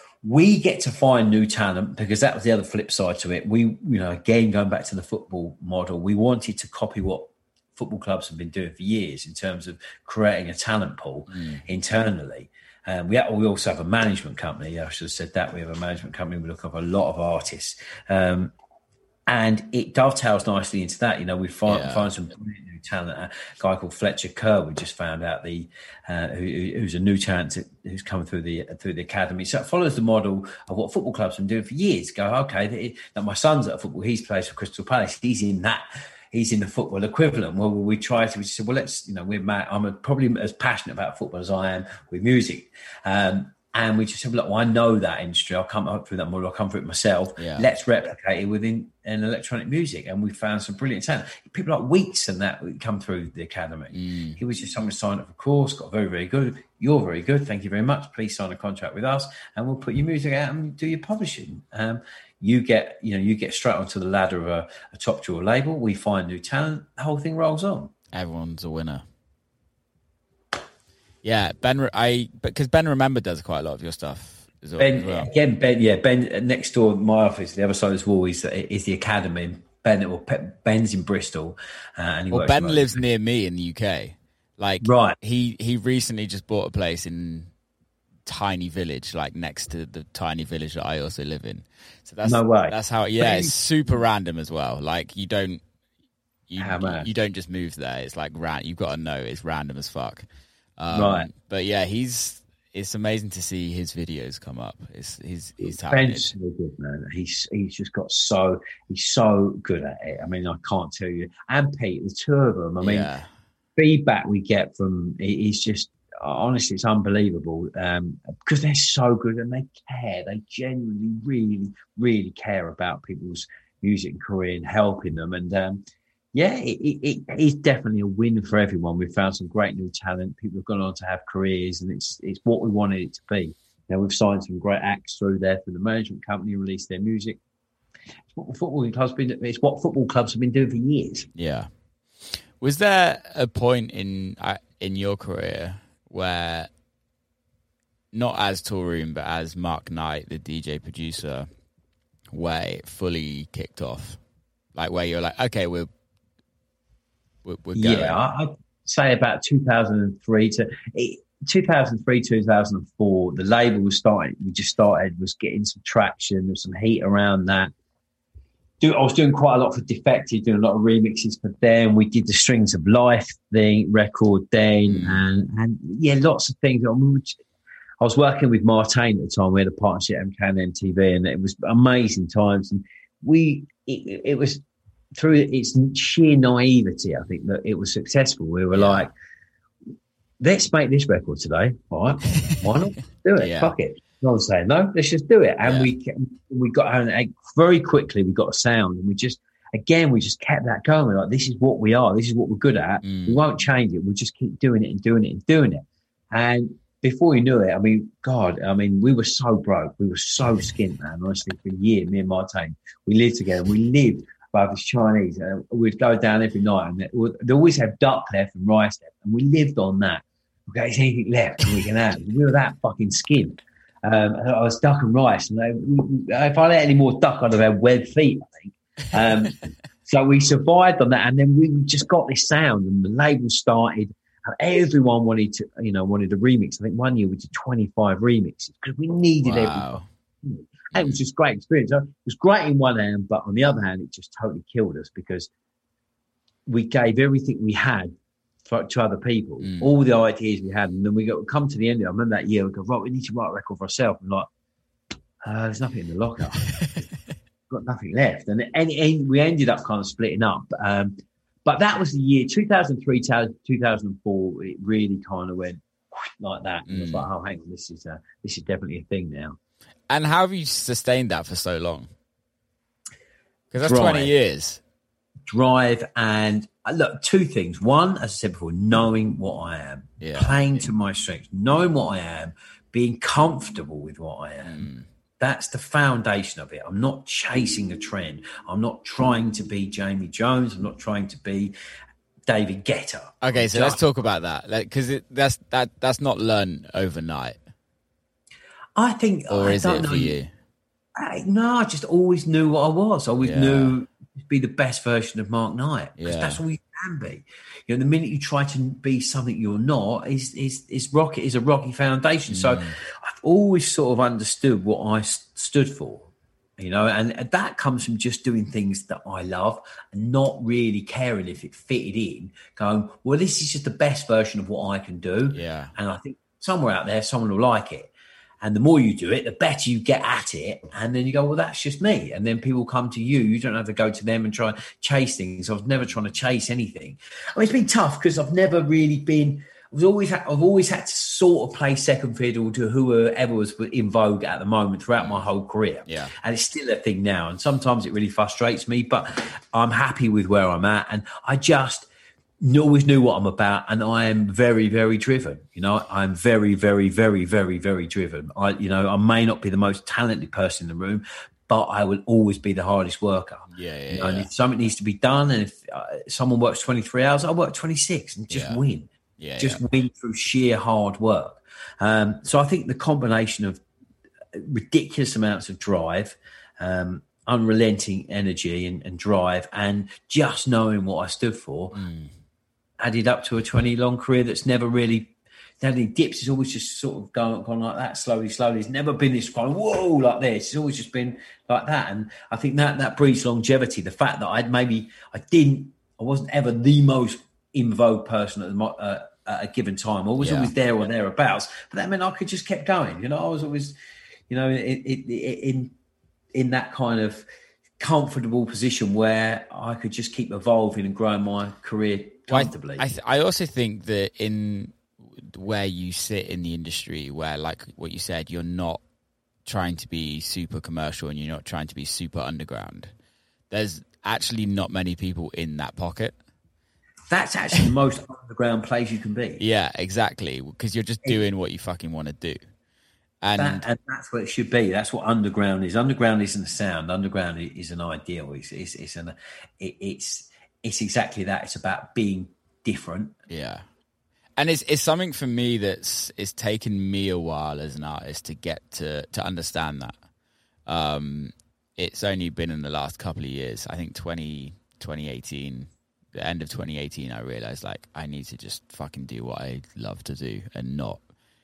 We get to find new talent because that was the other flip side to it. We, you know, again, going back to the football model, we wanted to copy what football clubs have been doing for years in terms of creating a talent pool mm. internally. Um, we, we also have a management company. I should have said that. We have a management company. We look up a lot of artists. Um, And it dovetails nicely into that. You know, we find, yeah. find some brilliant new talent. A guy called Fletcher Kerr, we just found out the uh, who, who's a new talent who's come through the through the academy. So it follows the model of what football clubs have been doing for years. Go, okay, that my son's at football. He's plays for Crystal Palace. He's in that. He's in the football equivalent. Well, we try to. We said, well, let's. You know, we're. I'm a, probably as passionate about football as I am with music. Um, And we just said, look, well, I know that industry. I'll come up through that model. I'll come through it myself. Yeah. Let's replicate it within an electronic music. And we found some brilliant talent. People like Weeks and that come through the academy. Mm. He was just someone who signed up for a course, got very, very good. You're very good. Thank you very much. Please sign a contract with us and we'll put your music out and do your publishing. Um, you get, you know, you get straight onto the ladder of a, a top drawer label. We find new talent. The whole thing rolls on. Everyone's a winner. Yeah, Ben. I because Ben Remember does quite a lot of your stuff. As well, Ben as well. again, Ben. Yeah, Ben. Next door, my office, the other side of this wall is is the academy. Ben, or Ben's in Bristol, uh, and he well, works Ben remotely. lives near me in the U K. Like, right. He he recently just bought a place in tiny village, like next to the tiny village that I also live in. So that's no way. That's how. Yeah, it's super random as well. Like you don't you oh, you don't just move there. It's like ran. You've got to know it's random as fuck. Um, right, but yeah, he's. It's amazing to see his videos come up. It's he's he's talented. Ben's so good, man. He's he's just got so he's so good at it. I mean, I can't tell you. And Pete, the two of them. I mean, yeah. feedback we get from he's just honestly, it's unbelievable um, because they're so good and they care. They genuinely, really, really care about people's music and career and helping them. And um, Yeah, it, it, it is definitely a win for everyone. We've found some great new talent. People have gone on to have careers, and it's it's what we wanted it to be. You know, we've signed some great acts through there through the management company, released their music. It's what football clubs been. It's what football clubs have been doing for years. Yeah. Was there a point in uh, in your career where, not as Toolroom, but as Mark Knight, the D J producer, where it fully kicked off? Like where you're like, okay, we're We're, we're yeah, I'd say about two thousand three to two thousand three, two thousand four. The label was starting. We just started was getting some traction. There's some heat around that. Do I was doing quite a lot for Defected, doing a lot of remixes for them. We did the Strings of Life thing record then, mm. and and yeah, lots of things. I, mean, we just, I was working with Martin at the time. We had a partnership at M K and M T V, and it was amazing times. And we it, it was. Through its sheer naivety, I think that it was successful. We were yeah. like, let's make this record today. All right, why not do it? yeah. Fuck it. No one's saying no. Let's just do it. And yeah. we we got and very quickly. We got a sound, and we just again we just kept that going. We're like, this is what we are. This is what we're good at. Mm. We won't change it. We'll just keep doing it and doing it and doing it. And before you knew it, I mean, God, I mean, we were so broke. We were so skint, man. Honestly, for a year, me and Martin, we lived together. We lived. This Chinese, uh, we'd go down every night, and they, they always have duck left and rice left, and we lived on that. Okay, is anything left we can have? We were that fucking skint. Um, and I was duck and rice, and they, if I let any more duck, I'd have had web feet, I think. Um, so we survived on that, and then we just got this sound, and the label started. And everyone wanted to, you know, wanted a remix. I think one year we did twenty-five remixes because we needed wow. everyone. And it was just a great experience. It was great in one hand, but on the other hand, it just totally killed us because we gave everything we had for, to other people, mm. all the ideas we had. And then we got come to the end of it. I remember that year, we go, right, we need to write a record for ourselves. And like, uh, there's nothing in the locker. Got nothing left. And, and, and we ended up kind of splitting up. Um, but that was the year, two thousand three, two thousand four, it really kind of went like that. And mm. it was like, oh, hang on, this is, uh, this is definitely a thing now. And how have you sustained that for so long? Because that's Drive. twenty years. Drive and uh, look, two things. One, as I said before, knowing what I am, yeah. playing to my strengths, knowing what I am, being comfortable with what I am. Mm. That's the foundation of it. I'm not chasing a trend. I'm not trying to be Jamie Jones. I'm not trying to be David Guetta. Okay, so let's talk about that because like, that's that that's not learned overnight. I think, or I is don't it know. for you? I, no, I just always knew what I was. I always yeah. knew to be the best version of Mark Knight because yeah. that's all you can be. You know, the minute you try to be something you're not, is is is rocket is a rocky foundation. Mm. So I've always sort of understood what I st- stood for, You know, and that comes from just doing things that I love and not really caring if it fitted in, going, well, this is just the best version of what I can do. Yeah. And I think somewhere out there, someone will like it. And the more you do it, the better you get at it. And then you go, well, that's just me. And then people come to you. You don't have to go to them and try and chase things. I was never trying to chase anything. I mean, it's been tough because I've never really been... I've always had, I've always had to sort of play second fiddle to whoever was in vogue at the moment throughout my whole career. Yeah. And it's still a thing now. And sometimes it really frustrates me, but I'm happy with where I'm at. And I just always knew what I'm about. And I am very, very driven. You know, I'm very, very, very, very, very driven. I, you know, I may not be the most talented person in the room, but I will always be the hardest worker. Yeah, yeah, you know, yeah. And if something needs to be done, and if uh, someone works twenty-three hours, I work twenty-six and just yeah. win. Yeah, just yeah. win through sheer hard work. Um, so I think the combination of ridiculous amounts of drive, um, unrelenting energy and, and drive, and just knowing what I stood for, mm. added up to a twenty long career that's never really had any dips. It's always just sort of gone, gone like that, slowly, slowly. It's never been this kind of whoa like this. It's always just been like that. And I think that that breeds longevity. The fact that I'd maybe I didn't, I wasn't ever the most in vogue person at, the, uh, at a given time. I was yeah. always there or thereabouts, but that meant I could just keep going. You know, I was always, you know, in in in that kind of comfortable position where I could just keep evolving and growing my career comfortably. I, I, th- I also think that in where you sit in the industry, where like what you said, you're not trying to be super commercial and you're not trying to be super underground. There's actually not many people in that pocket. That's actually the most underground place you can be. Yeah, exactly. Because you're just doing what you fucking want to do. And, that, and that's what it should be. That's what underground is. Underground isn't a sound. Underground is an ideal. It's it's it's an it, it's it's exactly that. It's about being different. Yeah. And it's it's something for me that's it's taken me a while as an artist to get to to understand that. Um, it's only been in the last couple of years. I think twenty, twenty eighteen the end of twenty eighteen, I realized like I need to just fucking do what I love to do and not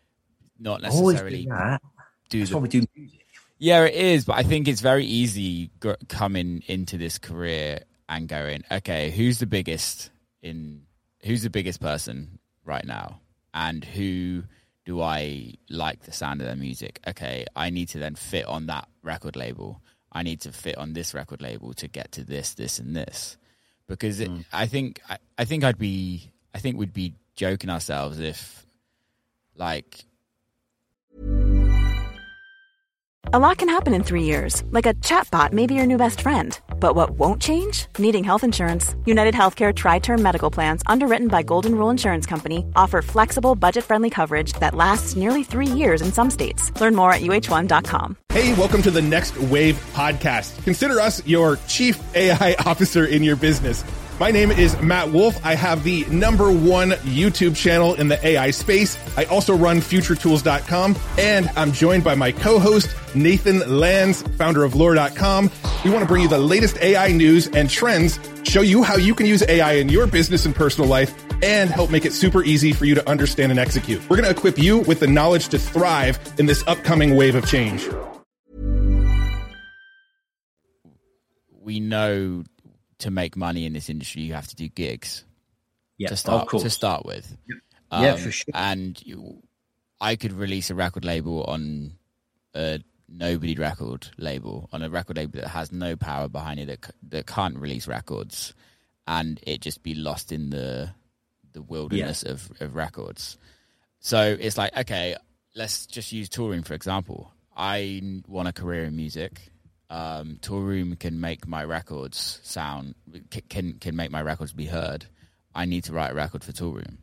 not necessarily do that. do That's the, why we do music. Yeah, it is, but I think it's very easy g- coming into this career and going, okay, who's the biggest in who's the biggest person right now, and who do I like the sound of their music? Okay, I need to then fit on that record label. I need to fit on this record label to get to this, this, and this. Because it, mm. I think I, I think I'd be I think we'd be joking ourselves if like a lot can happen in three years, like a chatbot may be your new best friend. But what won't change? Needing health insurance. United Healthcare Tri-Term Medical Plans, underwritten by Golden Rule Insurance Company, offer flexible, budget-friendly coverage that lasts nearly three years in some states. Learn more at U H one dot com. Hey, welcome to the Next Wave podcast. Consider us your chief A I officer in your business. My name is Matt Wolf. I have the number one YouTube channel in the A I space. I also run future tools dot com, and I'm joined by my co-host, Nathan Lands, founder of lore dot com. We want to bring you the latest A I news and trends, show you how you can use A I in your business and personal life, and help make it super easy for you to understand and execute. We're going to equip you with the knowledge to thrive in this upcoming wave of change. We know to make money in this industry, you have to do gigs. Yeah, to start of course. to start with. Yep. Um, yeah, for sure. And you, I could release a record label on a nobody record label, on a record label that has no power behind it, that that can't release records, and it just be lost in the the wilderness yeah. of, of records. So it's like, okay, let's just use touring for example. I want a career in music. Um, Toolroom can make my records sound, can can make my records be heard. I need to write a record for Toolroom.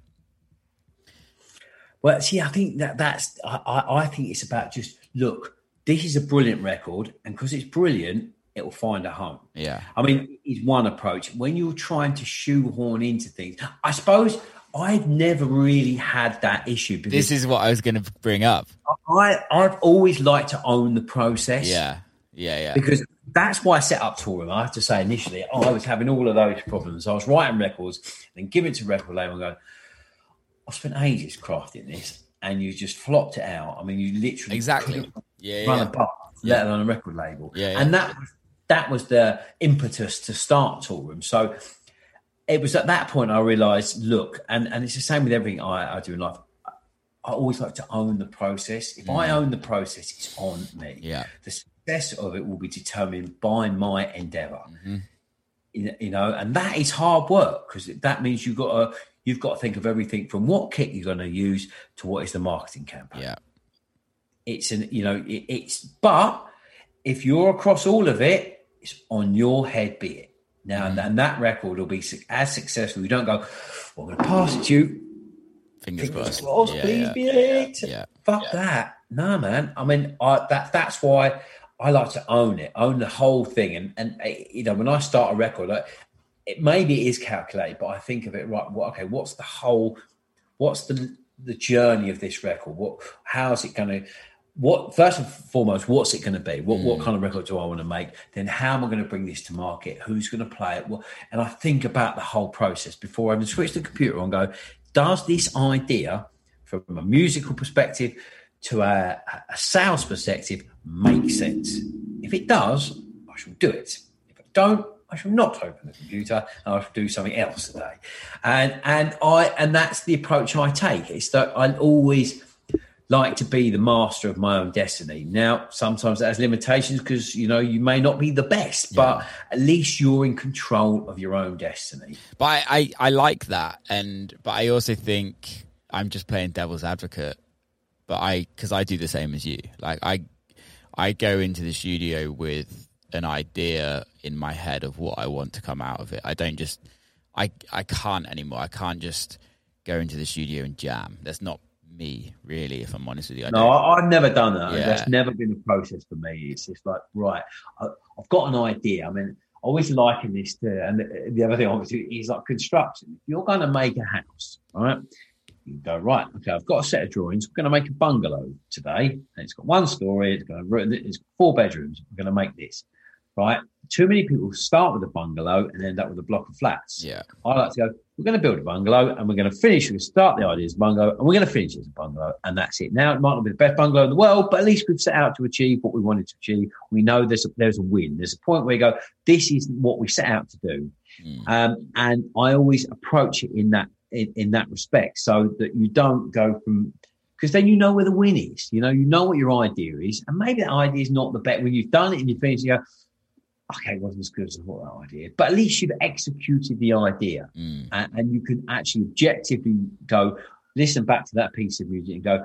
Well, see, I think that that's, I, I think it's about just, look, this is a brilliant record, and because it's brilliant, it will find a home. Yeah. I mean, it's one approach. When you're trying to shoehorn into things, I suppose I've never really had that issue. Because this is what I was going to bring up. I, I've always liked to own the process. Yeah. Yeah, yeah. Because that's why I set up Toolroom. I have to say, initially, I was having all of those problems. I was writing records and giving it to record label and going, I spent ages crafting this, and you just flopped it out. I mean, you literally exactly yeah, run yeah. a bar let yeah. alone a record label. Yeah, yeah. And that that was the impetus to start Toolroom. So it was at that point I realised, look, and, and it's the same with everything I, I do in life. I always like to own the process. If mm. I own the process, it's on me. Yeah. The success of it will be determined by my endeavour. Mm-hmm. You, you know, and that is hard work, because that means you've got to you've got to think of everything from what kit you're going to use to what is the marketing campaign. Yeah. It's an you know it, it's but if you're across all of it, it's on your head, be it. Now, mm. and that record will be as successful. You don't go, well, I'm going to pass it to you. Fingers, Fingers crossed, yeah, please yeah. be it. Yeah. Fuck yeah. that. No, man. I mean, I, that that's why I like to own it, own the whole thing. And, and you know, when I start a record, like, it maybe it is calculated, but I think of it, right, well, okay, what's the whole, what's the the journey of this record? What, how is it going to, What first and foremost, what's it going to be? What mm. what kind of record do I want to make? Then how am I going to bring this to market? Who's going to play it? What, and I think about the whole process before I even switch the computer on and go, does this idea from a musical perspective to a, a sales perspective make sense? If it does, I shall do it. If I don't, I shall not open the computer and I shall do something else today. And and I and that's the approach I take. It's that I always like to be the master of my own destiny. Now, sometimes that has limitations because, you know, you may not be the best, yeah. but at least you're in control of your own destiny. But I, I, I like that. And, but I also think I'm just playing devil's advocate, but I, cause I do the same as you. Like I, I go into the studio with an idea in my head of what I want to come out of it. I don't just, I, I can't anymore. I can't just go into the studio and jam. That's not me, really, if I'm honest with you. I no, I've never done that. Yeah. That's never been a process for me. It's just like, right, I, I've got an idea. I mean, I always liken this to, and the, the other thing obviously is like construction. If you're going to make a house, all right, you go, right, okay, I've got a set of drawings. We're going to make a bungalow today. And it's got one story. It's got, it's got four bedrooms. We're going to make this, right? Too many people start with a bungalow and end up with a block of flats. Yeah. I like to go, we're going to build a bungalow and we're going to finish, we're going to start the idea as a bungalow and we're going to finish as a bungalow, and that's it. Now, it might not be the best bungalow in the world, but at least we've set out to achieve what we wanted to achieve. We know there's a, there's a win. There's a point where you go, this is what we set out to do. Mm. Um, and I always approach it in that, in, in that respect, so that you don't go from, because then you know where the win is. You know, you know what your idea is, and maybe that idea is not the best. When you've done it and you finish, you go, okay, it wasn't as good as I thought that idea. But at least you've executed the idea. Mm. And, and you can actually objectively go, listen back to that piece of music and go,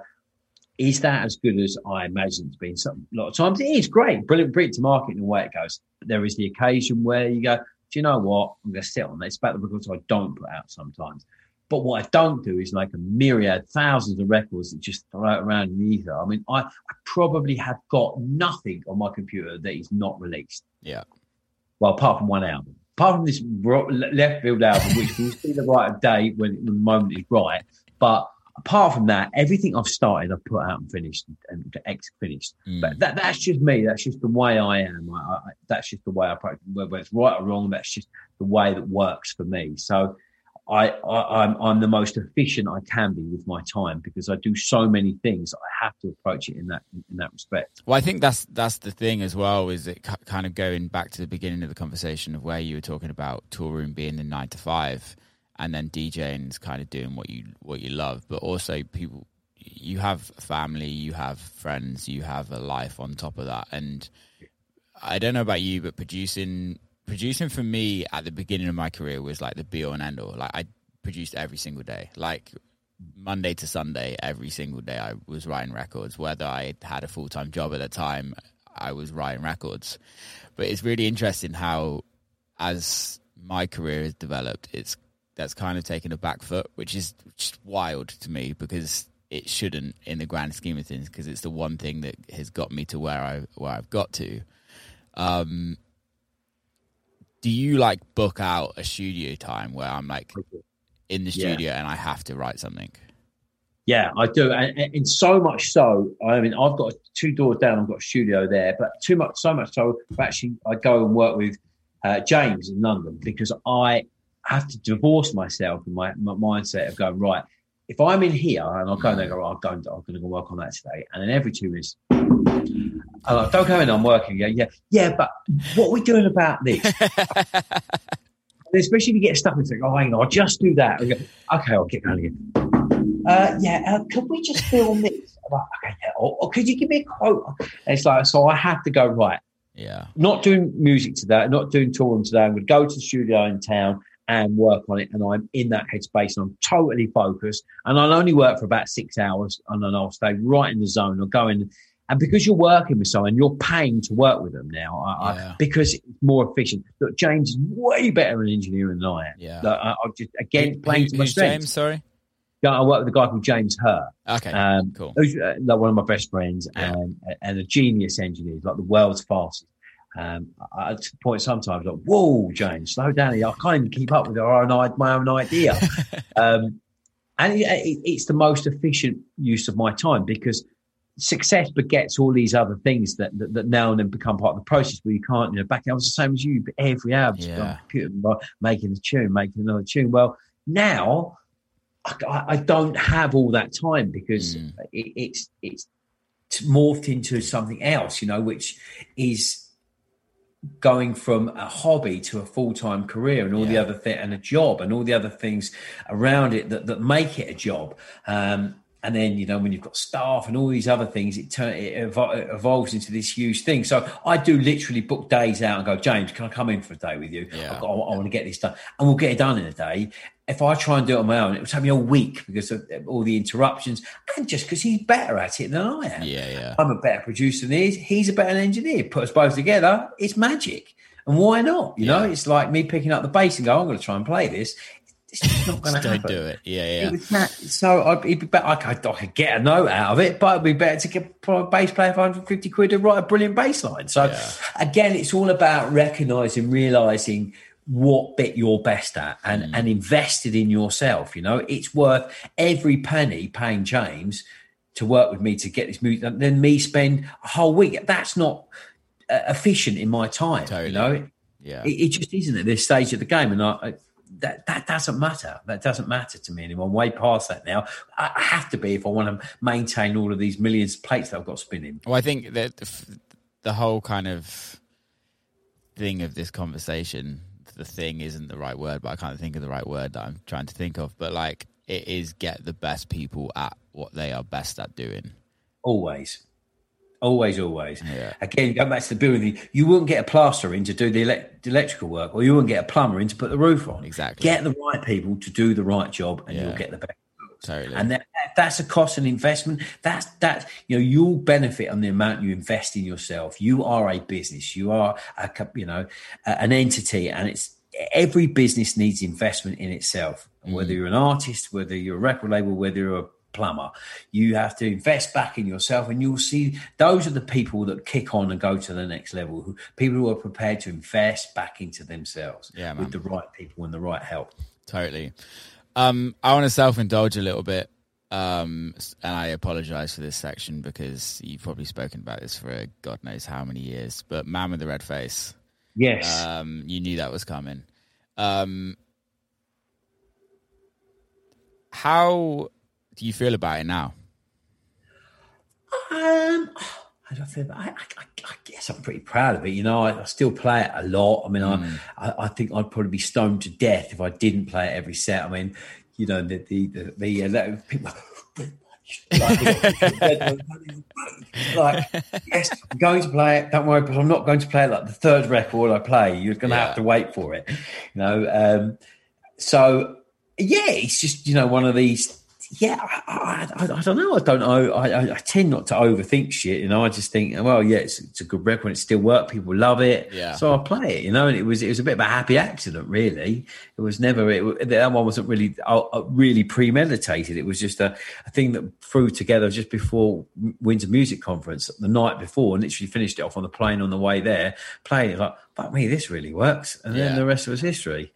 is that as good as I imagined it to be? Some, a lot of times it is great, brilliant, brilliant to market and the way it goes. But there is the occasion where you go, do you know what? I'm going to sit on that. It's about the records I don't put out sometimes. But what I don't do is like a myriad, thousands of records that just throw out around in the ether. I mean, I, I probably have got nothing on my computer that is not released. Yeah. Well, apart from one album. Apart from this left field album, which will see the right day when, when the moment is right. But apart from that, everything I've started, I've put out and finished and ex finished. Mm. But that, that's just me. That's just the way I am. I, I, that's just the way I practice. Whether it's right or wrong, that's just the way that works for me. So I, I, I'm, I'm the most efficient I can be with my time because I do so many things. I have to approach it in that in that respect. Well, I think that's that's the thing as well. Is it kind of going back to the beginning of the conversation of where you were talking about Toolroom being the nine to five, and then DJing is kind of doing what you what you love, but also people. You have family, you have friends, you have a life on top of that, and I don't know about you, but producing. Producing for me at the beginning of my career was like the be all and end all. Like I produced every single day, like Monday to Sunday, every single day I was writing records. Whether I had a full-time job at the time, I was writing records. But it's really interesting how, as my career has developed, it's that's kind of taken a back foot, which is just wild to me because it shouldn't in the grand scheme of things, because it's the one thing that has got me to where I where I've got to. Um, Do you like book out a studio time where I'm like in the studio yeah. and I have to write something? Yeah, I do. And, and so much so, I mean, I've got two doors down, I've got a studio there, but too much, so much so, actually, I go and work with uh, James in London because I have to divorce myself in my, my mindset of going, right, if I'm in here and I'll go and go, right, I'm going, I'm going to go work on that today. And then every two minutes, I'm like, don't go in, I'm working. Yeah, yeah, yeah, but what are we doing about this? Especially if you get stuck and think, oh, hang on, I'll just do that. Go, okay, I'll get going again. Uh, yeah, uh, could we just film this? I'm like, okay, yeah, or, or could you give me a quote? And it's like, so I have to go, right. Yeah. Not doing music today, not doing touring today. I'm going to go to the studio in town and work on it. And I'm in that headspace and I'm totally focused. And I'll only work for about six hours and then I'll stay right in the zone. I'll go in. And because you're working with someone, you're paying to work with them now I, yeah. I, because it's more efficient. Look, James is way better an engineer than I am. Yeah. Look, I, I just, again, Who, playing who, to my who's strengths. James, sorry? I work with a guy called James Hurt. Okay, um, cool. Who's uh, like one of my best friends Yeah. and, and a genius engineer, like the world's fastest. Um, I, to the point sometimes like, whoa, James, slow down here. I can't even keep up with our own, my own idea. um, and it, it, it's the most efficient use of my time because success begets all these other things that, that, that now and then become part of the process where you can't, you know, back I was the same as you, but every hour, just Yeah. on the computer, making a tune, making another tune. Well, now I, I don't have all that time because Mm. it, it's, it's morphed into something else, you know, which is going from a hobby to a full-time career and all Yeah. the other thing and a job and all the other things around it that, that make it a job. Um, and then, you know, when you've got staff and all these other things, it, turn, it, evol- it evolves into this huge thing. So I do literally book days out and go, James, can I come in for a day with you? Yeah. I've got, I, I want to get this done. And we'll get it done in a day. If I try and do it on my own, it will take me a week because of all the interruptions and just because he's better at it than I am. Yeah, yeah. I'm a better producer than he is. He's a better engineer. Put us both together, it's magic. And why not? You Yeah. know, it's like me picking up the bass and go, I'm going to try and play this. It's just not going to Don't happen. do it. Yeah, yeah. It was that, so I'd, it'd be better. I could, I could get a note out of it, but it'd be better to get a bass player for one hundred fifty quid to write a brilliant bass line. So Yeah. again, it's all about recognising, realising what bit you're best at and, Mm. and invested in yourself. You know, it's worth every penny paying James to work with me to get this music, and then me spend a whole week. That's not uh, efficient in my time. Totally. You know, Yeah. it, it just isn't at this stage of the game. And I, I that that doesn't matter. That doesn't matter to me anymore. I'm way past that now. I, I have to be if I want to maintain all of these millions of plates that I've got spinning. Well, I think that the, f- the whole kind of thing of this conversation, the thing isn't the right word, but I can't think of the right word that I'm trying to think of. But like, it is get the best people at what they are best at doing. Always. Always, always. Yeah. Again, going back to the building, you wouldn't get a plasterer in to do the, elect- the electrical work, or you wouldn't get a plumber in to put the roof on. Exactly. Get the right people to do the right job, and Yeah. you'll get the best. Totally. And that, that's a cost and investment. That's that, you know, you'll benefit on the amount you invest in yourself. You are a business. You are a, co- you know, a, an entity, and it's every business needs investment in itself. Whether you're an artist, whether you're a record label, whether you're a plumber, you have to invest back in yourself, and you'll see those are the people that kick on and go to the next level. Who, people who are prepared to invest back into themselves Yeah, man. with the right people and the right help. Totally. Um, I want to self-indulge a little bit, um, and I apologize for this section because you've probably spoken about this for God knows how many years. But Man with the Red Face, Yes. um, you knew that was coming. Um, how do you feel about it now? Um, how do I feel about I, I, I guess I'm pretty proud of it. You know, I, I still play it a lot. I mean, Mm. I, I, I think I'd probably be stoned to death if I didn't play it every set. I mean, you know, the the the, the uh, that- people. like, like, yes, I'm going to play it. Don't worry, but I'm not going to play it like the third record I play. You're going to Yeah. have to wait for it. You know, um, so yeah, it's just, you know, one of these. Yeah, I, I, I, I don't know. I don't know. I, I, I tend not to overthink shit. You know, I just think, well, yeah, it's, it's a good record. It still works. People love it. Yeah. So I play it. You know, and it was it was a bit of a happy accident, really. It was never. It, that one wasn't really uh, really premeditated. It was just a, a thing that threw together just before Windsor Music Conference the night before, and literally finished it off on the plane on the way there. Playing it like, fuck me, this really works, and then Yeah. the rest was history.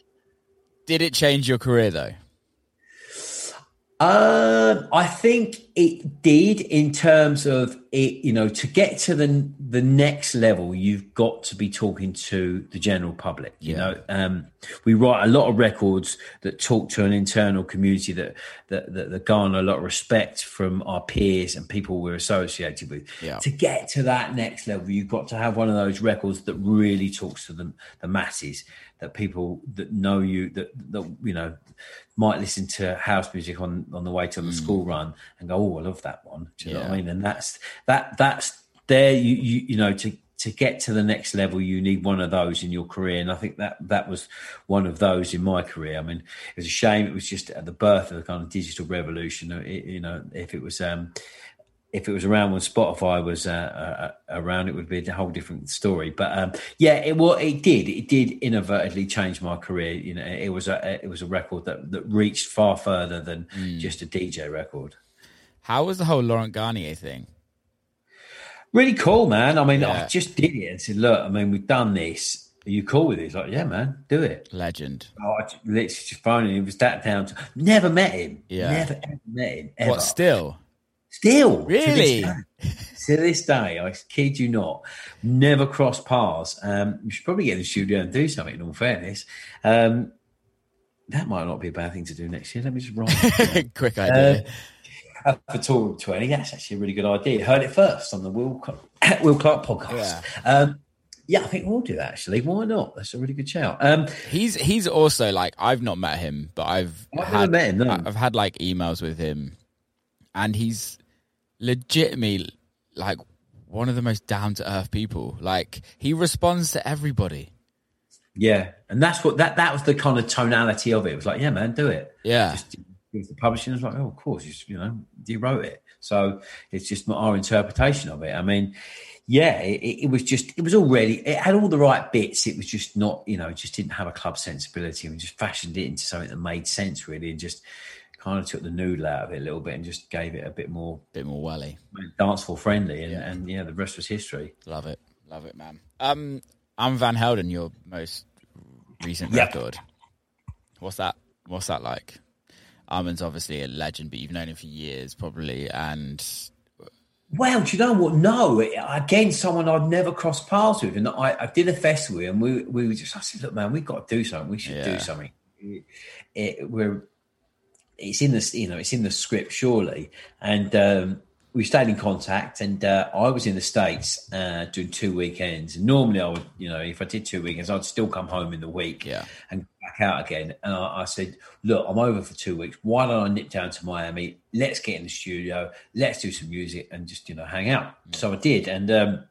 Did it change your career though? Um, I think it, it did in terms of it, you know, to get to the the next level, you've got to be talking to the general public. You Yeah. know, um, we write a lot of records that talk to an internal community that that, that that garner a lot of respect from our peers and people we're associated with. Yeah. To get to that next level, you've got to have one of those records that really talks to the, the masses, that people that know you, that, that you know, might listen to house music on, on the way to the Mm. school run and go, oh, I love that one. Do you know Yeah. what I mean? And that's that that's there. You you you know to to get to the next level, you need one of those in your career, and I think that that was one of those in my career. I mean, it was a shame it was just at the birth of the kind of digital revolution. It, you know, if it was. Um, If it was around when Spotify was uh, uh, around, it would be a whole different story. But um, yeah, it well, it did. It did inadvertently change my career. You know, it was a it was a record that, that reached far further than Mm. just a D J record. How was the whole Laurent Garnier thing? Really cool, man. I mean, Yeah. I just did it and said, "Look, I mean, we've done this. Are you cool with it?" He's like, "Yeah, man, do it." Legend. Oh, I just, literally just phoned him. It was that down to never met him. Yeah. Never ever met him. Ever. What, still? Still, Really? To this day, to this day, I kid you not, never crossed paths. Um, you should probably get in the studio and do something. In all fairness, um, that might not be a bad thing to do next year. Let me just write. Quick idea. Uh, for Tour twenty, that's actually a really good idea. Heard it first on the Will Will Clark podcast. Yeah. Um, yeah, I think we'll do that. Actually, why not? That's a really good shout. Um, He's he's also like, I've not met him, but I've I've never had met him, no. I've had like emails with him, and he's legitimately like one of the most down to earth people. Like, he responds to everybody. yeah, and that's what that that was the kind of tonality of it. It was like, yeah, man, do it. Yeah. Just, it was the publishing was like, oh, of course, you, you know, you wrote it. So it's just our interpretation of it. I mean, yeah, it, it was just, it was already, it had all the right bits. It was just not, you know, it just didn't have a club sensibility. We just fashioned it into something that made sense, really, and just kind of took the noodle out of it a little bit and just gave it a bit more, Bit more welly. dance floor friendly. And Yeah. and yeah, the rest was history. Love it. Love it, man. Um, I'm Van Helden, your most recent Yeah. record. What's that? What's that like? Armin's obviously a legend, but you've known him for years, probably. And Well, do you know what? No, again, someone I'd never crossed paths with. And I, I did a festival and we we were just, I said, look, man, we've got to do something. We should Yeah. do something. It, it, we're, it's in the, you know, it's in the script, surely. And um, we stayed in contact, and uh, I was in the States uh, doing two weekends. And normally I would, you know, if I did two weekends, I'd still come home in the week Yeah. and back out again. And I, I said, look, I'm over for two weeks. Why don't I nip down to Miami? Let's get in the studio. Let's do some music and just, you know, hang out. Yeah. So I did. And um,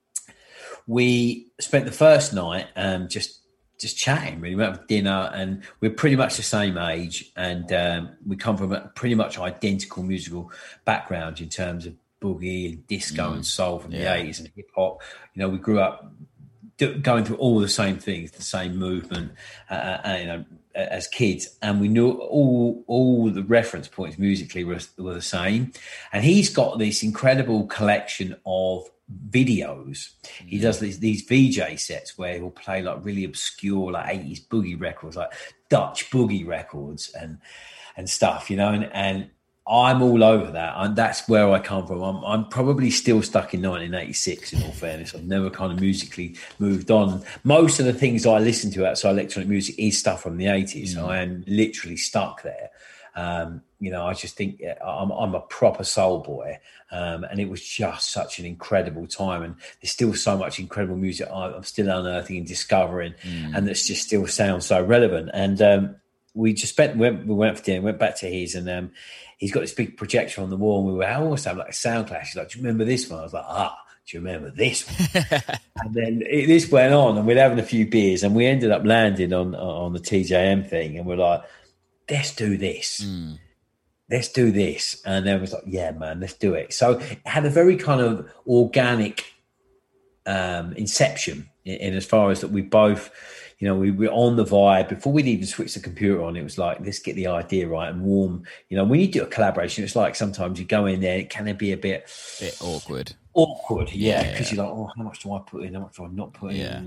we spent the first night um, just just chatting, really. We went for dinner, and we're pretty much the same age, and um, we come from a pretty much identical musical background in terms of boogie and disco Mm. and soul from Yeah. the eighties and hip hop. You know, we grew up do, going through all the same things, the same movement, uh, uh, you know, as kids, and we knew all all the reference points musically were, were the same. And he's got this incredible collection of videos. He does these, these V J sets where he'll play like really obscure like eighties boogie records, like Dutch boogie records and and stuff, you know. And and I'm all over that, and that's where I come from. I'm I'm probably still stuck in nineteen eighty-six. In all fairness, I've never kind of musically moved on. Most of the things I listen to outside electronic music is stuff from the eighties. Mm. I am literally stuck there. Um, you know, I just think yeah, I'm, I'm a proper soul boy, um, and it was just such an incredible time. And there's still so much incredible music I'm still unearthing and discovering, Mm. and that's just still sounds so relevant. And um, we just spent, we went, we went for dinner, went back to his, and um, he's got this big projector on the wall, and we were almost having like a sound clash. He's like, "Do you remember this one?" I was like, "Ah, do you remember this one?" And then it, this went on, and we're having a few beers, and we ended up landing on on the T J M thing, and we're like, let's do this. Mm. Let's do this. And then it was like, yeah, man, let's do it. So it had a very kind of organic um, inception in, in as far as that we both, you know, we were on the vibe. Before we'd even switch the computer on, it was like, let's get the idea right and warm. You know, when you do a collaboration, it's like sometimes you go in there, can it be a bit Bit awkward. awkward? Yeah, Yeah, because yeah. you're like, oh, how much do I put in? How much do I not put in? Yeah. You know,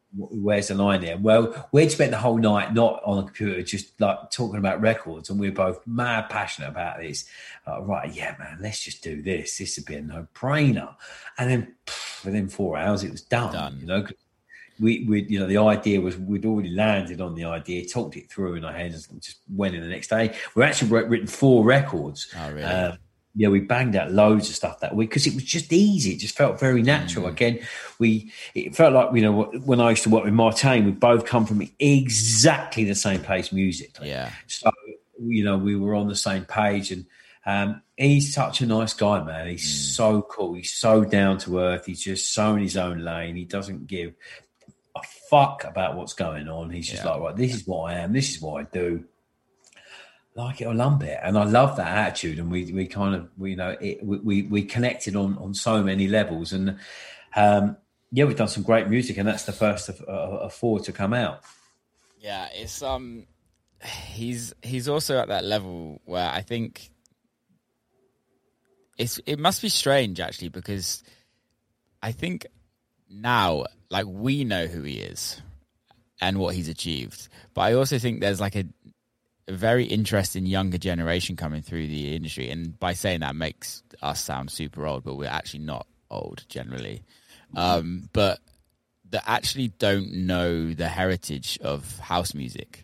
where's the line there? Well, we'd spent the whole night not on the computer, just like talking about records, and we we're both mad passionate about this. Uh, right, yeah, man, let's just do this. This would be a no-brainer. And then pff, within four hours, it was done. done. You know, we, we, you know, the idea was we'd already landed on the idea, talked it through in our heads, and just went in the next day. We actually wrote, written four records. Oh, really? Uh, Yeah, we banged out loads of stuff that week because it was just easy. It just felt very natural. Mm. Again, we it felt like, you know, when I used to work with Martin, we both come from exactly the same place musically. Yeah. So, you know, we were on the same page, and um, he's such a nice guy, man. He's mm. so cool. He's so down to earth. He's just so in his own lane. He doesn't give a fuck about what's going on. He's just yeah. like, right, this is what I am. This is what I do. Like it or lump it, and I love that attitude. And we we kind of we, you know it, we we connected on on so many levels, and um, yeah, we've done some great music, and that's the first of, uh, of four to come out. Yeah, it's um, he's he's also at that level where I think it's it must be strange actually, because I think now like we know who he is and what he's achieved, but I also think there's like a a very interesting younger generation coming through the industry. And by saying that makes us sound super old, but we're actually not old generally. Um, but that actually don't know the heritage of house music.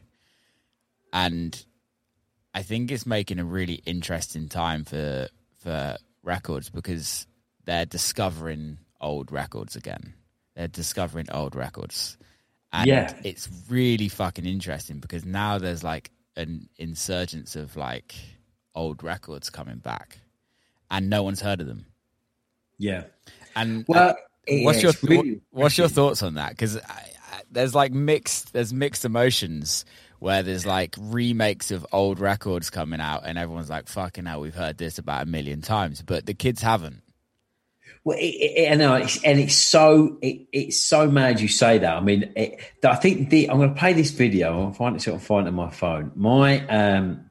And I think it's making a really interesting time for, for records, because they're discovering old records again. They're discovering old records. And yeah. it's really fucking interesting, because now there's like an insurgence of like old records coming back, and no one's heard of them. Yeah. And well, uh, what's your really what's your thoughts on that? Because there's like mixed there's mixed emotions where there's like remakes of old records coming out, and everyone's like, "Fucking hell, we've heard this about a million times," but the kids haven't. Well, it, it, I know, it's, and it's so it, it's so mad you say that. I mean, it, I think the I'm going to play this video. I'll find it. Sort of find it on my phone. My um,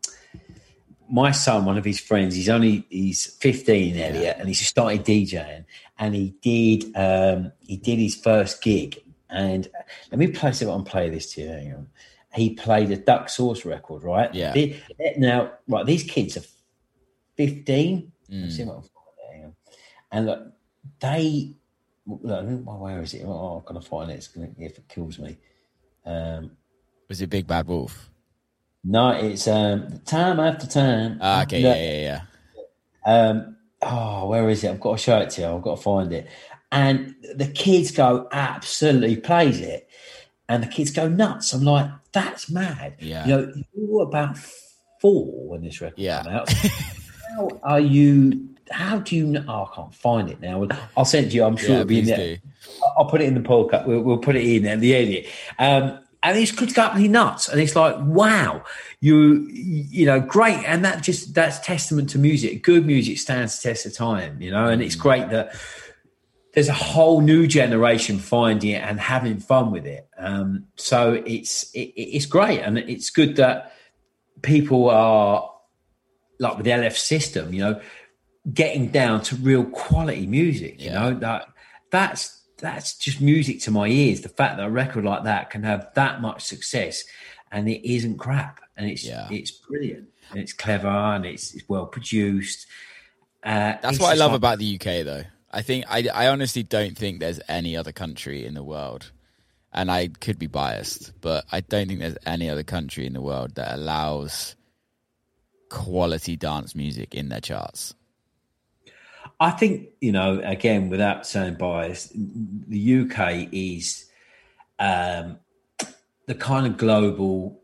my son, one of his friends, he's only he's fifteen, Elliot, yeah. and he's just started DJing. And he did um, he did his first gig. And let me play see if I can play this to you. Hang on. He played a Duck Sauce record, right? Yeah. They, now, right, these kids are fifteen. Mm. Let's see what I'm finding. Hang on. And look. They, where is it? Oh, I'm going to find it. It's gonna, if it kills me. Um, Was it Big Bad Wolf? No, it's um, Time After Time. Ah, okay, no, yeah, yeah, yeah. Um, oh, where is it? I've got to show it to you. I've got to find it. And the kids go absolutely plays it, and the kids go nuts. I'm like, that's mad. Yeah. You know, you were about four when this record yeah. came out. How are you? How do you know? Oh, I can't find it now. I'll send it you. I'm sure yeah, it'll be in there. Do. I'll put it in the podcast. We'll, we'll put it in there at the end. Um, and these kids go absolutely nuts. And it's like, wow, you, you know, great. And that just, that's testament to music. Good music stands the test of time, you know, and it's great that there's a whole new generation finding it and having fun with it. Um, so it's, it, it's great. And it's good that people are like with the L F system, you know, getting down to real quality music, you yeah. know, that that's that's just music to my ears. The fact that a record like that can have that much success and it isn't crap, and it's yeah. it's brilliant, and it's clever, and it's, it's well produced. Uh, that's what I love like, about the U K, though. I think I, I honestly don't think there's any other country in the world, and I could be biased, but I don't think there's any other country in the world that allows quality dance music in their charts. I think, you know, again, without sounding biased, the U K is um, the kind of global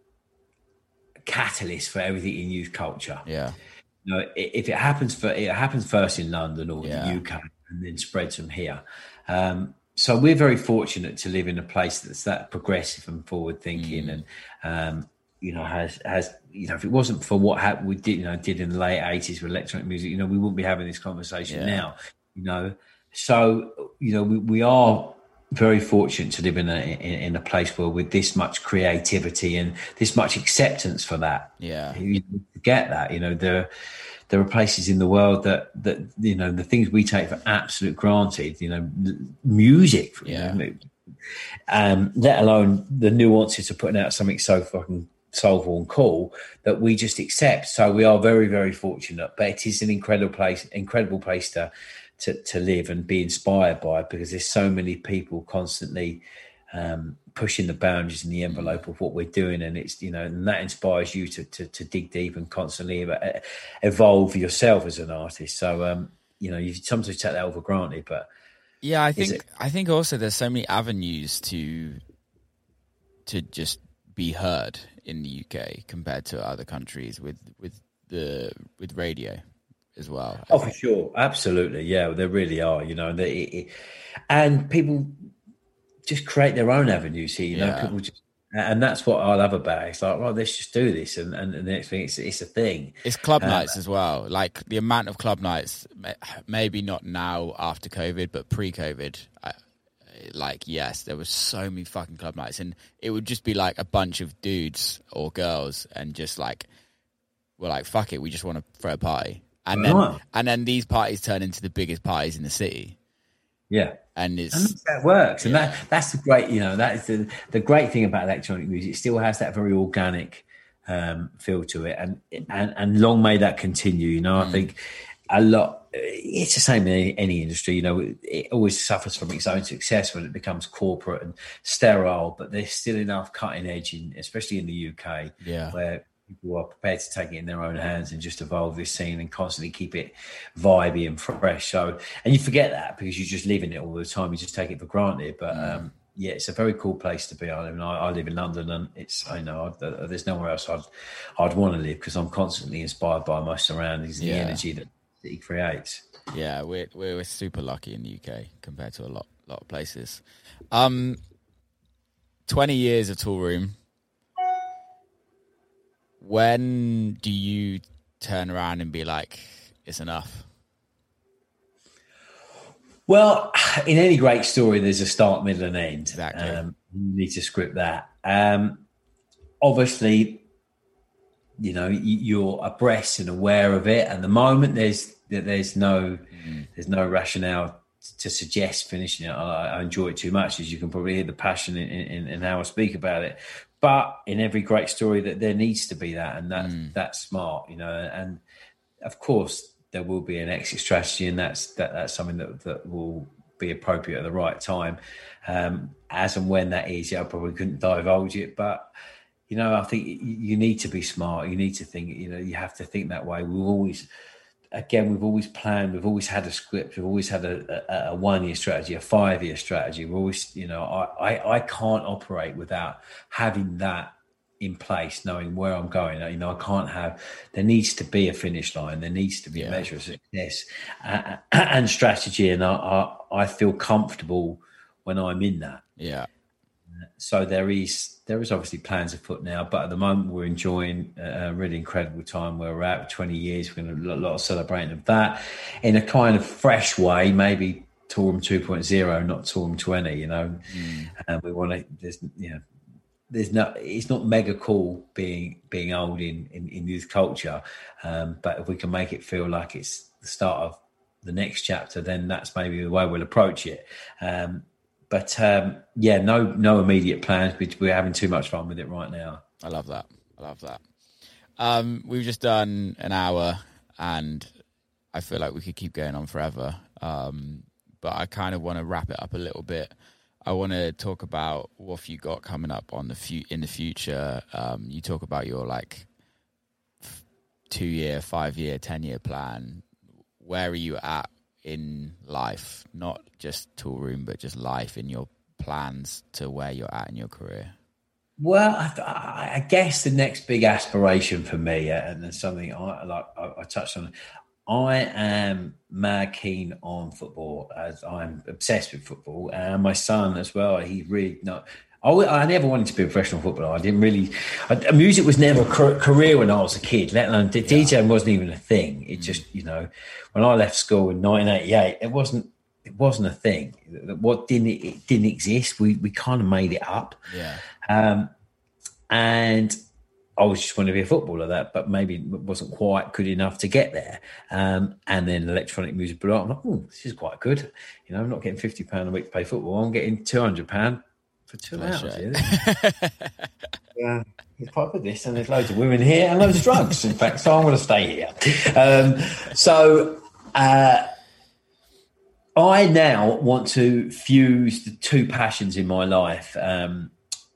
catalyst for everything in youth culture. Yeah. You know, if it happens for it happens first in London or yeah. the U K, and then spreads from here. Um, so we're very fortunate to live in a place that's that progressive and forward thinking, mm. and um, you know, has has you know, if it wasn't for what happened, we did you know did in the late eighties with electronic music, you know, we wouldn't be having this conversation yeah. now. You know, so you know, we, we are very fortunate to live in a in, in a place where with this much creativity and this much acceptance for that. Yeah, you get that. You know, there there are places in the world that that you know the things we take for absolute granted. You know, music. Yeah. You know, um, let alone the nuances of putting out something so fucking soulful and cool that we just accept. So we are very, very fortunate, but it is an incredible place, incredible place to, to, to live and be inspired by, because there's so many people constantly um, pushing the boundaries and the envelope of what we're doing. And it's, you know, and that inspires you to, to, to dig deep and constantly evolve yourself as an artist. So, um, you know, you sometimes take that over granted, but yeah, I think, it- I think also there's so many avenues to, to just be heard in the U K compared to other countries with, with the, with radio as well. Oh, for sure. Absolutely. Yeah, there really are, you know, they, it, it, and people just create their own avenues here, you know, Yeah. people just, and that's what I love about it. It's like, well, let's just do this. And, and, and the next thing, it's, it's a thing. It's club Um, nights as well. Like the amount of club nights, ma- maybe not now after COVID, but pre-COVID, I, like, yes, there was so many fucking club nights, and it would just be like a bunch of dudes or girls and just like, we're like, fuck it, we just want to throw a party. And then, Right. and then these parties turn into the biggest parties in the city. Yeah. And it's, And that's how it works. And Yeah. that that's the great, you know, that is the, the great thing about electronic music. It still has that very organic um, feel to it. And, and and long may that continue. You know, I think a lot, it's the same in any, any industry. You know, it, it always suffers from its own success when it becomes corporate and sterile, but there's still enough cutting edge, in, especially in the U K, Yeah. where people are prepared to take it in their own hands and just evolve this scene and constantly keep it vibey and fresh. So, and you forget that because you just live in it all the time. You just take it for granted. But um, yeah, it's a very cool place to be. I mean, I, I live in London, and it's, I know I, there's nowhere else I'd I'd want to live, because I'm constantly inspired by my surroundings and Yeah. the energy that it creates. yeah, we're, we're we're super lucky in the U K compared to a lot lot of places. Um, twenty years of Tool Room. When do you turn around and be like, it's enough? Well, in any great story, there's a start, middle, and end. Exactly. Um, you need to script that. Um, obviously, you know, you- you're abreast and aware of it. At the moment, there's there's no there's no rationale to suggest finishing it. I, I enjoy it too much, as you can probably hear the passion in, in, in how I speak about it. But in every great story, that there needs to be that, and that Mm. that's smart, you know. And of course, there will be an exit strategy, and that's that that's something that that will be appropriate at the right time. Um, as and when that is, yeah, I probably couldn't divulge it, but you know, I think you you need to be smart. You need to think, you know, you have to think that way. We've always, again, we've always planned, we've always had a script, we've always had a, a, a one-year strategy, a five-year strategy. We're always, you know, I, I, I can't operate without having that in place, knowing where I'm going. You know, I can't have, there needs to be a finish line. There needs to be Yeah. a measure of success uh, and strategy. And I, I, I feel comfortable when I'm in that. Yeah. So there is there is obviously plans afoot now, but at the moment we're enjoying a really incredible time where we're at for twenty years. We're going to do a lot of celebrating of that in a kind of fresh way, maybe Tool Room two point oh, not Tool Room twenty, you know. Mm. And we want to, there's, you know, there's no, it's not mega cool being being old in, in, in youth culture, um, but if we can make it feel like it's the start of the next chapter, then that's maybe the way we'll approach it. Um, But um, yeah, no, no immediate plans. We're having too much fun with it right now. I love that. I love that. Um, we've just done an hour, and I feel like we could keep going on forever. Um, but I kind of want to wrap it up a little bit. I want to talk about what have you got coming up on the fu- in the future. Um, you talk about your like f- two year, five year, ten year plan. Where are you at in life? Not just Tool Room, but just life, in your plans to where you're at in your career. Well, I, I guess the next big aspiration for me, uh, and it's something I like, I, I touched on. I am mad keen on football, as I'm obsessed with football, and my son as well. He really not. I, I never wanted to be a professional footballer. I didn't really. I, music was never a career when I was a kid. Let alone yeah. DJing wasn't even a thing. It just, you know, when I left school in nineteen eighty-eight, it wasn't. It wasn't a thing. What didn't it didn't exist. We we kind of made it up. Yeah. Um, and I was just wanting to be a footballer, that, but maybe wasn't quite good enough to get there. Um, and then electronic music, but I'm like, oh, this is quite good. You know, I'm not getting fifty pounds a week to play football. I'm getting two hundred pounds for two That's hours. right. Yeah, it's quite good this, and there's loads of women here and loads of drugs, in fact, so I'm going to stay here. Um, so uh, I now want to fuse the two passions in my life, um,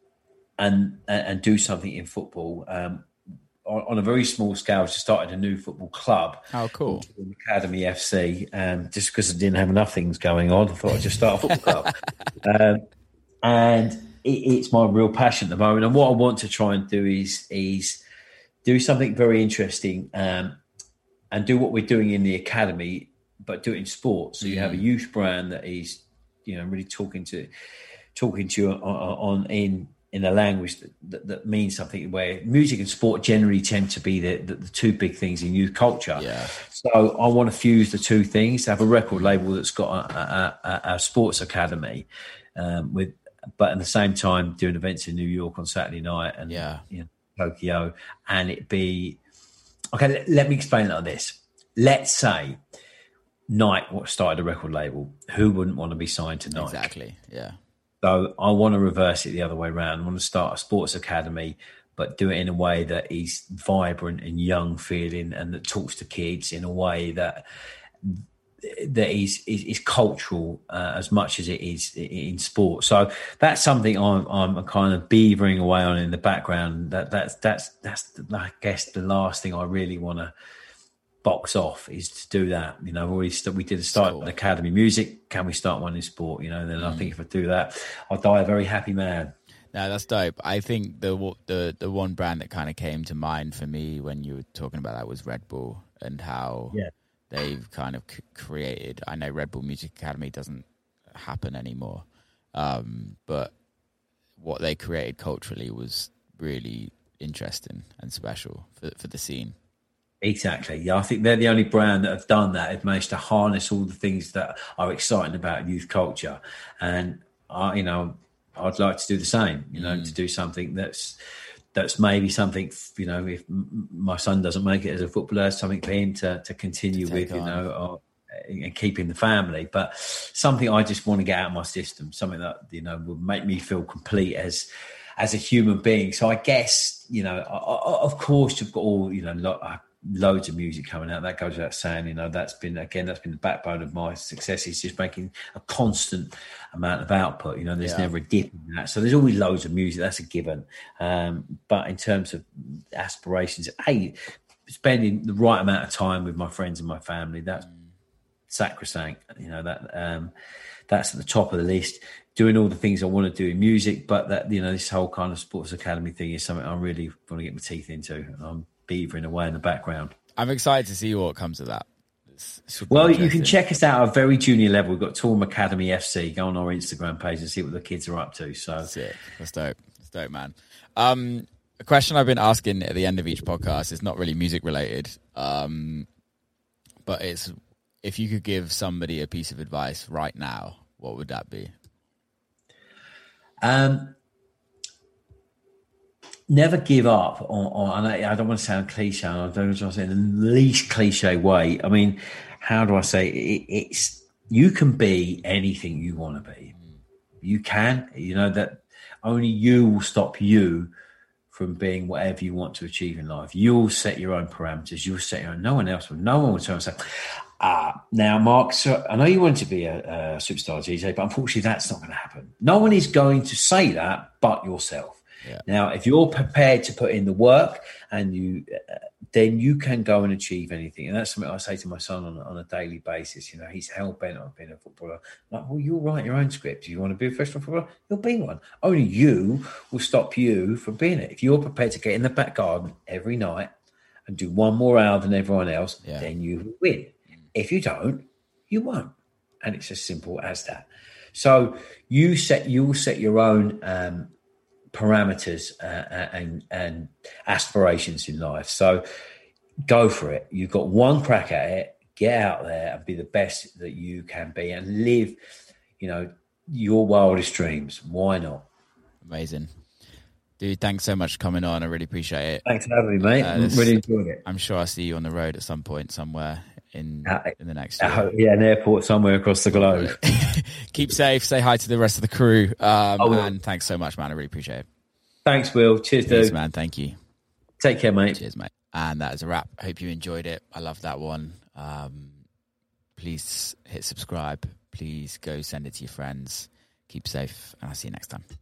and, and do something in football. Um, on, on a very small scale, I just started a new football club. Oh, cool. Academy F C, um, just because I didn't have enough things going on. I thought I'd just start a football club. Um, and it, it's my real passion at the moment. And what I want to try and do is, is do something very interesting, um, and do what we're doing in the academy, but do it in sport. So you have a youth brand that is, you know, really talking to talking to you on, on in in a language that, that, that means something, where music and sport generally tend to be the, the, the two big things in youth culture. Yeah. So I want to fuse the two things, have a record label that's got a, a, a, a sports academy, um, with, but at the same time doing events in New York on Saturday night and yeah. you know, Tokyo, and it be, okay, let, let me explain it like this. Let's say Nike started a record label. Who wouldn't want to be signed to Nike? Exactly, yeah. So I want to reverse it the other way around. I want to start a sports academy, but do it in a way that is vibrant and young feeling, and that talks to kids in a way that that is is, is cultural uh, as much as it is in sport. So that's something I'm I'm kind of beavering away on in the background. That that's that's that's I guess the last thing I really want to box off is to do that. You know, we st- we did a start cool. an academy music. Can we start one in sport? You know, then mm. I think if I do that, I'll die a very happy man. No, that's dope. I think the the the one brand that kind of came to mind for me when you were talking about that was Red Bull, and how yeah. they've kind of c- created. I know Red Bull Music Academy doesn't happen anymore, um, but what they created culturally was really interesting and special for for the scene. Exactly. Yeah, I think they're the only brand that have done that. Have managed to harness all the things that are exciting about youth culture, and I, you know, I'd like to do the same. You know, mm. to do something that's that's maybe something. You know, if my son doesn't make it as a footballer, something for him to to continue to with. On. You know, or, and keeping the family, but something I just want to get out of my system. Something that you know would make me feel complete as. as a human being. So I guess, you know, I, I, of course you've got all, you know, lo- loads of music coming out. That goes without saying, you know, that's been, again, that's been the backbone of my success, is just making a constant amount of output. You know, there's yeah. never a dip in that. So there's always loads of music. That's a given. Um, but in terms of aspirations, hey, spending the right amount of time with my friends and my family, that's mm. sacrosanct. You know, that um, that's at the top of the list. Doing all the things I want to do in music, but that, you know, this whole kind of sports academy thing is something I really want to get my teeth into. And I'm beavering away in the background. I'm excited to see what comes of that. Well, you can check us out at a very junior level. We've got Torm Academy F C. Go on our Instagram page and see what the kids are up to. So sick. That's dope. That's dope, man. Um, a question I've been asking at the end of each podcast is not really music related, um, but it's, if you could give somebody a piece of advice right now, what would that be? Um, never give up on, on and I, I don't want to sound cliche. I don't want to say in the least cliche way. I mean, how do I say it, it's, you can be anything you want to be. You can, you know, that only you will stop you from being whatever you want to achieve in life. You'll set your own parameters. You'll set your own, no one else will. No one will tell and say, Uh, now, Mark, so I know you want to be a, a superstar D J, but unfortunately that's not going to happen. No one is going to say that but yourself. Yeah. Now, if you're prepared to put in the work, and you, uh, then you can go and achieve anything. And that's something I say to my son on, on a daily basis. You know, he's hell bent on being a footballer. I'm like, well, you'll write your own script. If you want to be a professional footballer, you'll be one. Only you will stop you from being it. If you're prepared to get in the back garden every night and do one more hour than everyone else, yeah. then you will win. If you don't, you won't. And it's as simple as that. So you set, you will set your own um, parameters uh, and, and aspirations in life. So go for it. You've got one crack at it. Get out there and be the best that you can be, and live, you know, your wildest dreams. Why not? Amazing. Dude, thanks so much for coming on. I really appreciate it. Thanks for having me, mate. Uh, I really enjoyed it. I'm sure I'll see you on the road at some point somewhere in uh, in the next year. Uh, yeah, an airport somewhere across the globe. Keep safe. Say hi to the rest of the crew. Um, and thanks so much, man. I really appreciate it. Thanks, Will. Cheers, Cheers, dude. man. Thank you. Take care, mate. Cheers, mate. And that is a wrap. I hope you enjoyed it. I love that one. Um, please hit subscribe. Please go send it to your friends. Keep safe, and I'll see you next time.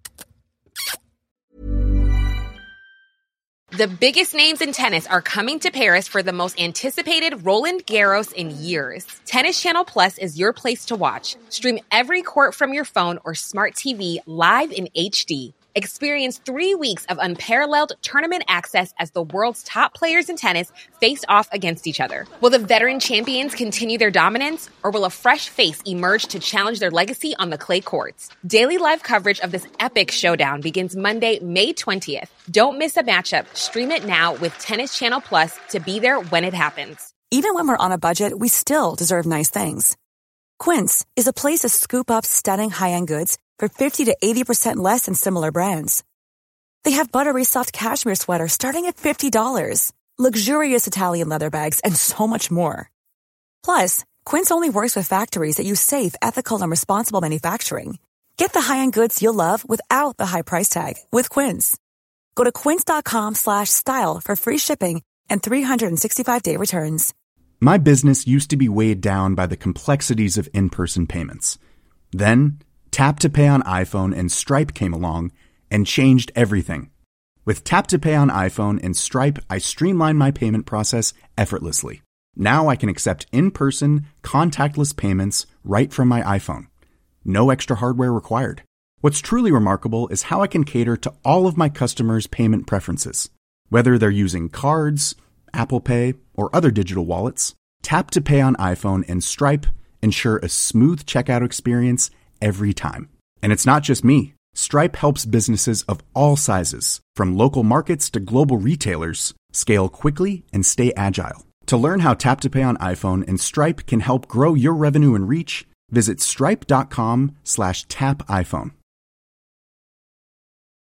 The biggest names in tennis are coming to Paris for the most anticipated Roland Garros in years. Tennis Channel Plus is your place to watch. Stream every court from your phone or smart T V live in H D. Experience three weeks of unparalleled tournament access as the world's top players in tennis face off against each other. Will the veteran champions continue their dominance, or will a fresh face emerge to challenge their legacy on the clay courts? Daily live coverage of this epic showdown begins Monday, May twentieth. Don't miss a matchup. Stream it now with Tennis Channel Plus to be there when it happens. Even when we're on a budget, we still deserve nice things. Quince is a place to scoop up stunning high-end goods for fifty to eighty percent less than similar brands. They have buttery soft cashmere sweaters starting at fifty dollars, luxurious Italian leather bags, and so much more. Plus, Quince only works with factories that use safe, ethical, and responsible manufacturing. Get the high-end goods you'll love without the high price tag with Quince. Go to quince.com slash style for free shipping and three sixty-five day returns. My business used to be weighed down by the complexities of in-person payments. Then, Tap to Pay on iPhone and Stripe came along and changed everything. With Tap to Pay on iPhone and Stripe, I streamlined my payment process effortlessly. Now I can accept in-person, contactless payments right from my iPhone. No extra hardware required. What's truly remarkable is how I can cater to all of my customers' payment preferences. Whether they're using cards, Apple Pay, or other digital wallets, Tap to Pay on iPhone and Stripe ensure a smooth checkout experience every time. And it's not just me. Stripe helps businesses of all sizes, from local markets to global retailers, scale quickly and stay agile. To learn how Tap to Pay on iPhone and Stripe can help grow your revenue and reach, visit stripe.com slash tap iPhone.